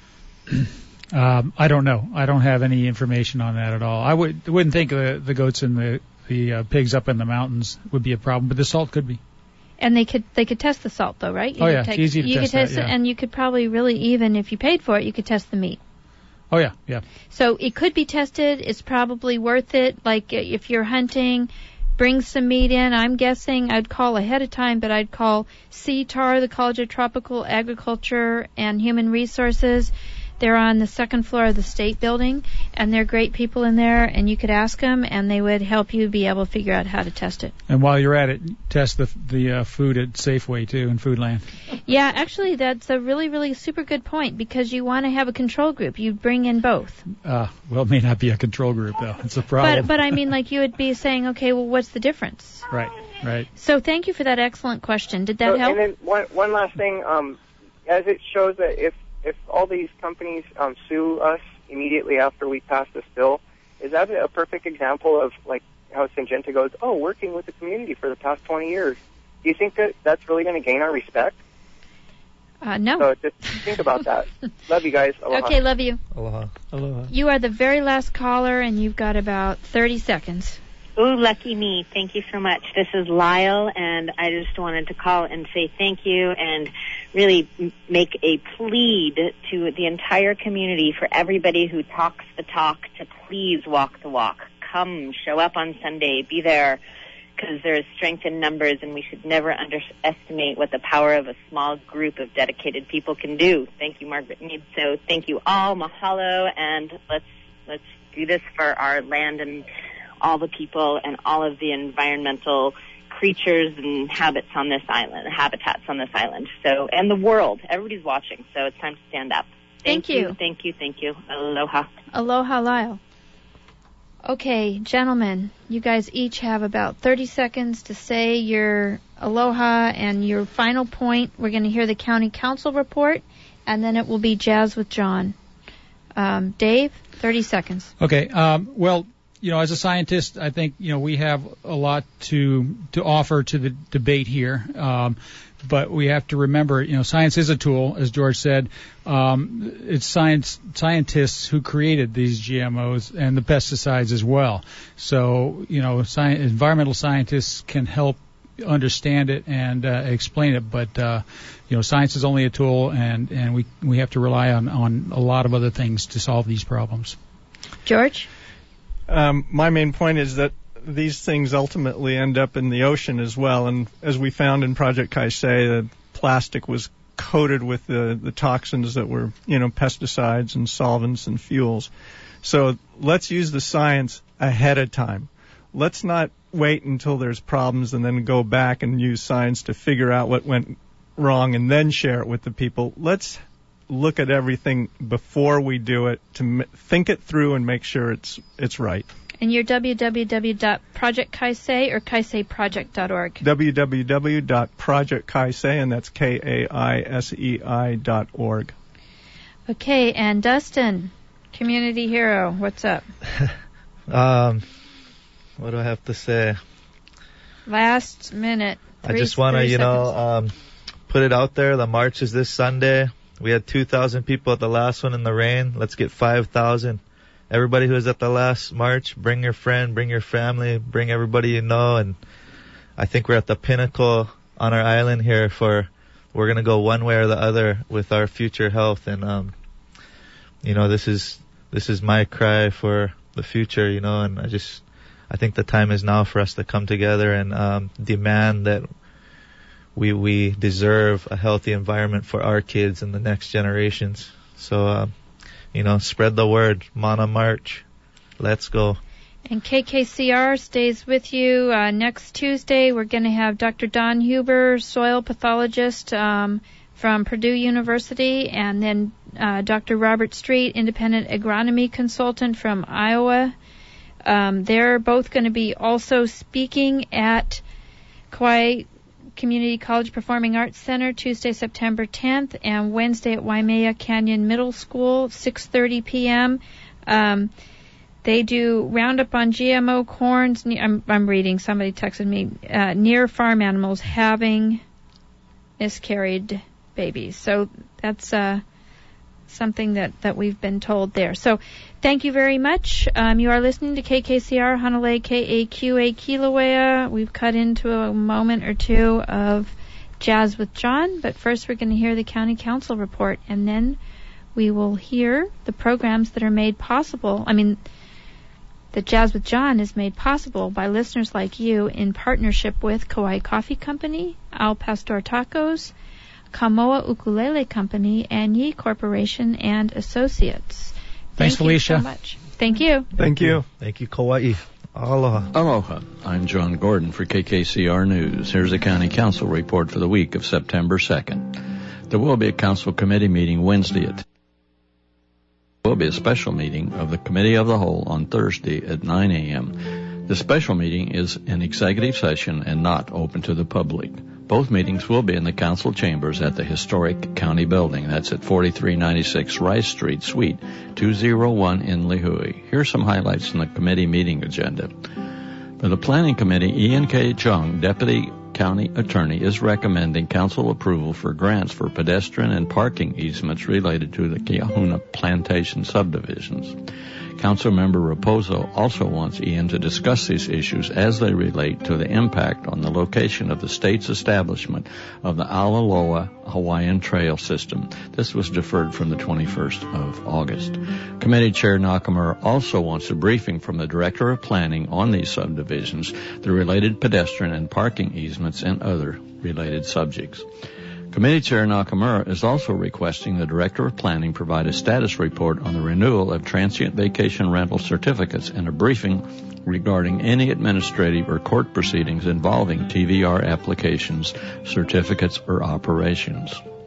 I don't know. I don't have any information on that at all. I wouldn't think the goats and the pigs up in the mountains would be a problem, but the salt could be. And they could test the salt though, right? It's easy to test that, it, and you could probably really, even if you paid for it, you could test the meat. Oh yeah. So it could be tested. It's probably worth it. Like if you're hunting, bring some meat in. I'm guessing I'd call ahead of time, but I'd call CTAR, the College of Tropical Agriculture and Human Resources. They're on the second floor of the State Building, and they're great people in there, and you could ask them, and they would help you be able to figure out how to test it. And while you're at it, test the food at Safeway, too, in Foodland. Yeah, actually, that's a really, really super good point, because you want to have a control group. You bring in both. Well, it may not be a control group, though. It's a problem. But I mean, like, you would be saying, okay, well, what's the difference? Right. So thank you for that excellent question. Did that help? And then one last thing, as it shows that if all these companies sue us immediately after we pass this bill, is that a perfect example of like how Syngenta goes, working with the community for the past 20 years? Do you think that that's really going to gain our respect? No. So just think about that. Love you guys. Aloha. Okay, love you. Aloha. You are the very last caller, and you've got about 30 seconds. Ooh, lucky me. Thank you so much. This is Lyle, and I just wanted to call and say thank you and really make a plead to the entire community for everybody who talks the talk to please walk the walk. Come, show up on Sunday, be there, because there is strength in numbers, and we should never underestimate what the power of a small group of dedicated people can do. Thank you, Margaret Mead. So thank you all. Mahalo, and let's do this for our land and all the people and all of the environmental creatures and habitats on this island. So, and the world. Everybody's watching, so it's time to stand up. Thank you. Thank you. Aloha. Aloha, Lyle. Okay, gentlemen, you guys each have about 30 seconds to say your aloha and your final point. We're going to hear the county council report, and then it will be Jazz with John. Dave, 30 seconds. Okay, well, as a scientist, I think, we have a lot to offer to the debate here. But we have to remember, science is a tool, as George said. It's scientists who created these GMOs and the pesticides as well. So, environmental scientists can help understand it and explain it. But, science is only a tool, and we have to rely on a lot of other things to solve these problems. George? My main point is that these things ultimately end up in the ocean as well. And as we found in Project Kaisei, the plastic was coated with the toxins that were, pesticides and solvents and fuels. So let's use the science ahead of time. Let's not wait until there's problems and then go back and use science to figure out what went wrong and then share it with the people. Let's look at everything before we do it to think it through and make sure it's right. And your www.projectkaisei or kaiseiproject.org? www.projectkaisei, and that's KAISEI.org. Okay, and Dustin, community hero, what's up? What do I have to say? Last minute. I just want to, put it out there. The march is this Sunday. We had 2,000 people at the last one in the rain. Let's get 5,000. Everybody who was at the last march, bring your friend, bring your family, bring everybody you know. And I think we're at the pinnacle on our island here we're going to go one way or the other with our future health. And, this is my cry for the future, and I I think the time is now for us to come together and demand that we deserve a healthy environment for our kids and the next generations. So, spread the word. Mana March. Let's go. And KKCR stays with you. Next Tuesday, we're going to have Dr. Don Huber, soil pathologist from Purdue University, and then Dr. Robert Street, independent agronomy consultant from Iowa. They're both going to be also speaking at Kauai Community College Performing Arts Center Tuesday, September 10th, and Wednesday at Waimea Canyon Middle School, 6:30 p.m. They do Roundup on GMO corns. I'm reading. Somebody texted me. Near farm animals having miscarried babies. So that's something that we've been told there. So thank you very much. You are listening to KKCR Hanalei KAQA Kilauea. We've cut into a moment or two of Jazz with John, but first we're going to hear the County Council report, and then we will hear the programs that are made possible. The Jazz with John is made possible by listeners like you in partnership with Kauai Coffee Company, Al Pastor Tacos, Kamoa Ukulele Company, and Yi Corporation and Associates. Thanks, Felicia. Thank you so much. Thank you. Thank you. Thank you, Kauai. Aloha. Aloha. I'm John Gordon for KKCR News. Here's the County Council report for the week of September 2nd. There will be a council committee meeting Wednesday at There will be a special meeting of the Committee of the Whole on Thursday at 9 a.m. The special meeting is an executive session and not open to the public. Both meetings will be in the council chambers at the historic county building. That's at 4396 Rice Street, Suite 201 in Lihue. Here's some highlights from the committee meeting agenda. For the Planning Committee, Ian K. Chung, Deputy County Attorney, is recommending council approval for grants for pedestrian and parking easements related to the Keahuna Plantation subdivisions. Councilmember Raposo also wants Ian to discuss these issues as they relate to the impact on the location of the state's establishment of the Aulaloa Hawaiian Trail System. This was deferred from the 21st of August. Committee Chair Nakamura also wants a briefing from the Director of Planning on these subdivisions, the related pedestrian and parking easements, and other related subjects. Committee Chair Nakamura is also requesting the Director of Planning provide a status report on the renewal of transient vacation rental certificates and a briefing regarding any administrative or court proceedings involving TVR applications, certificates, or operations.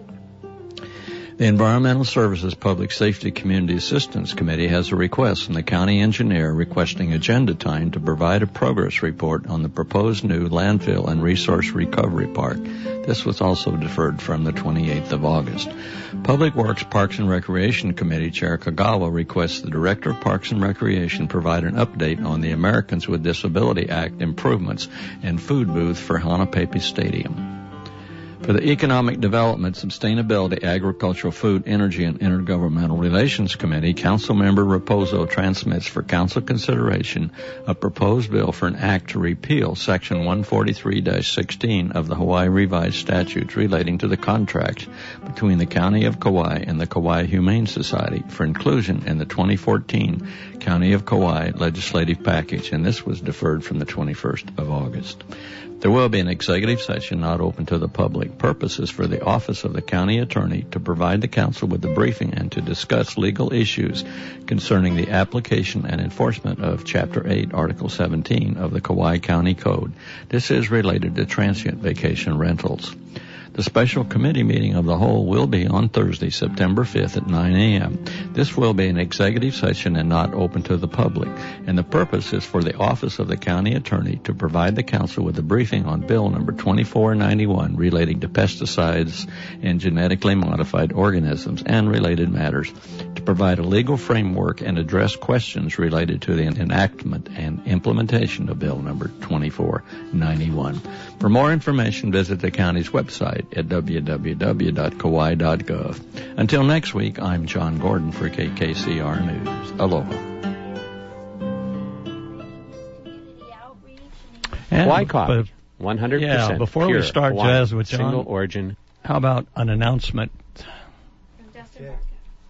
The Environmental Services Public Safety Community Assistance Committee has a request from the county engineer requesting agenda time to provide a progress report on the proposed new landfill and resource recovery park. This was also deferred from the 28th of August. Public Works, Parks and Recreation Committee Chair Kagawa requests the Director of Parks and Recreation provide an update on the Americans with Disability Act improvements and food booth for Hanapepe Stadium. For the Economic Development, Sustainability, Agricultural, Food, Energy, and Intergovernmental Relations Committee, Councilmember Raposo transmits for council consideration a proposed bill for an act to repeal Section 143-16 of the Hawaii Revised Statutes relating to the contracts between the County of Kauai and the Kauai Humane Society for inclusion in the 2014 County of Kauai legislative package, and this was deferred from the 21st of August. There will be an executive session not open to the public. Purpose is for the Office of the County Attorney to provide the council with a briefing and to discuss legal issues concerning the application and enforcement of Chapter 8, Article 17 of the Kauai County Code. This is related to transient vacation rentals. The special committee meeting of the whole will be on Thursday, September 5th at 9 a.m. This will be an executive session and not open to the public, and the purpose is for the Office of the County Attorney to provide the council with a briefing on Bill number 2491 relating to pesticides and genetically modified organisms and related matters, to provide a legal framework and address questions related to the enactment and implementation of Bill number 2491. For more information, visit the county's website at www.kauai.gov. Until next week, I'm John Gordon for KKCR News. Aloha. Kauai Coffee, 100%. Yeah, before pure we start Hawaiian, Jazz with John, single origin. How about an announcement? Am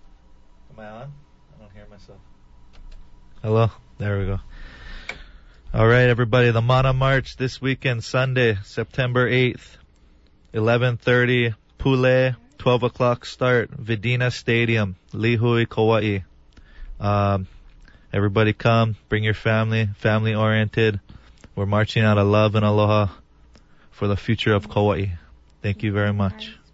I on? I don't hear myself. Hello? There we go. All right, everybody. The Mana March this weekend, Sunday, September 8th, 11:30, Pule, 12 o'clock start, Vidina Stadium, Lihue, Kauai. Everybody come, bring your family oriented. We're marching out of love and aloha for the future of Kauai. Thank you very much.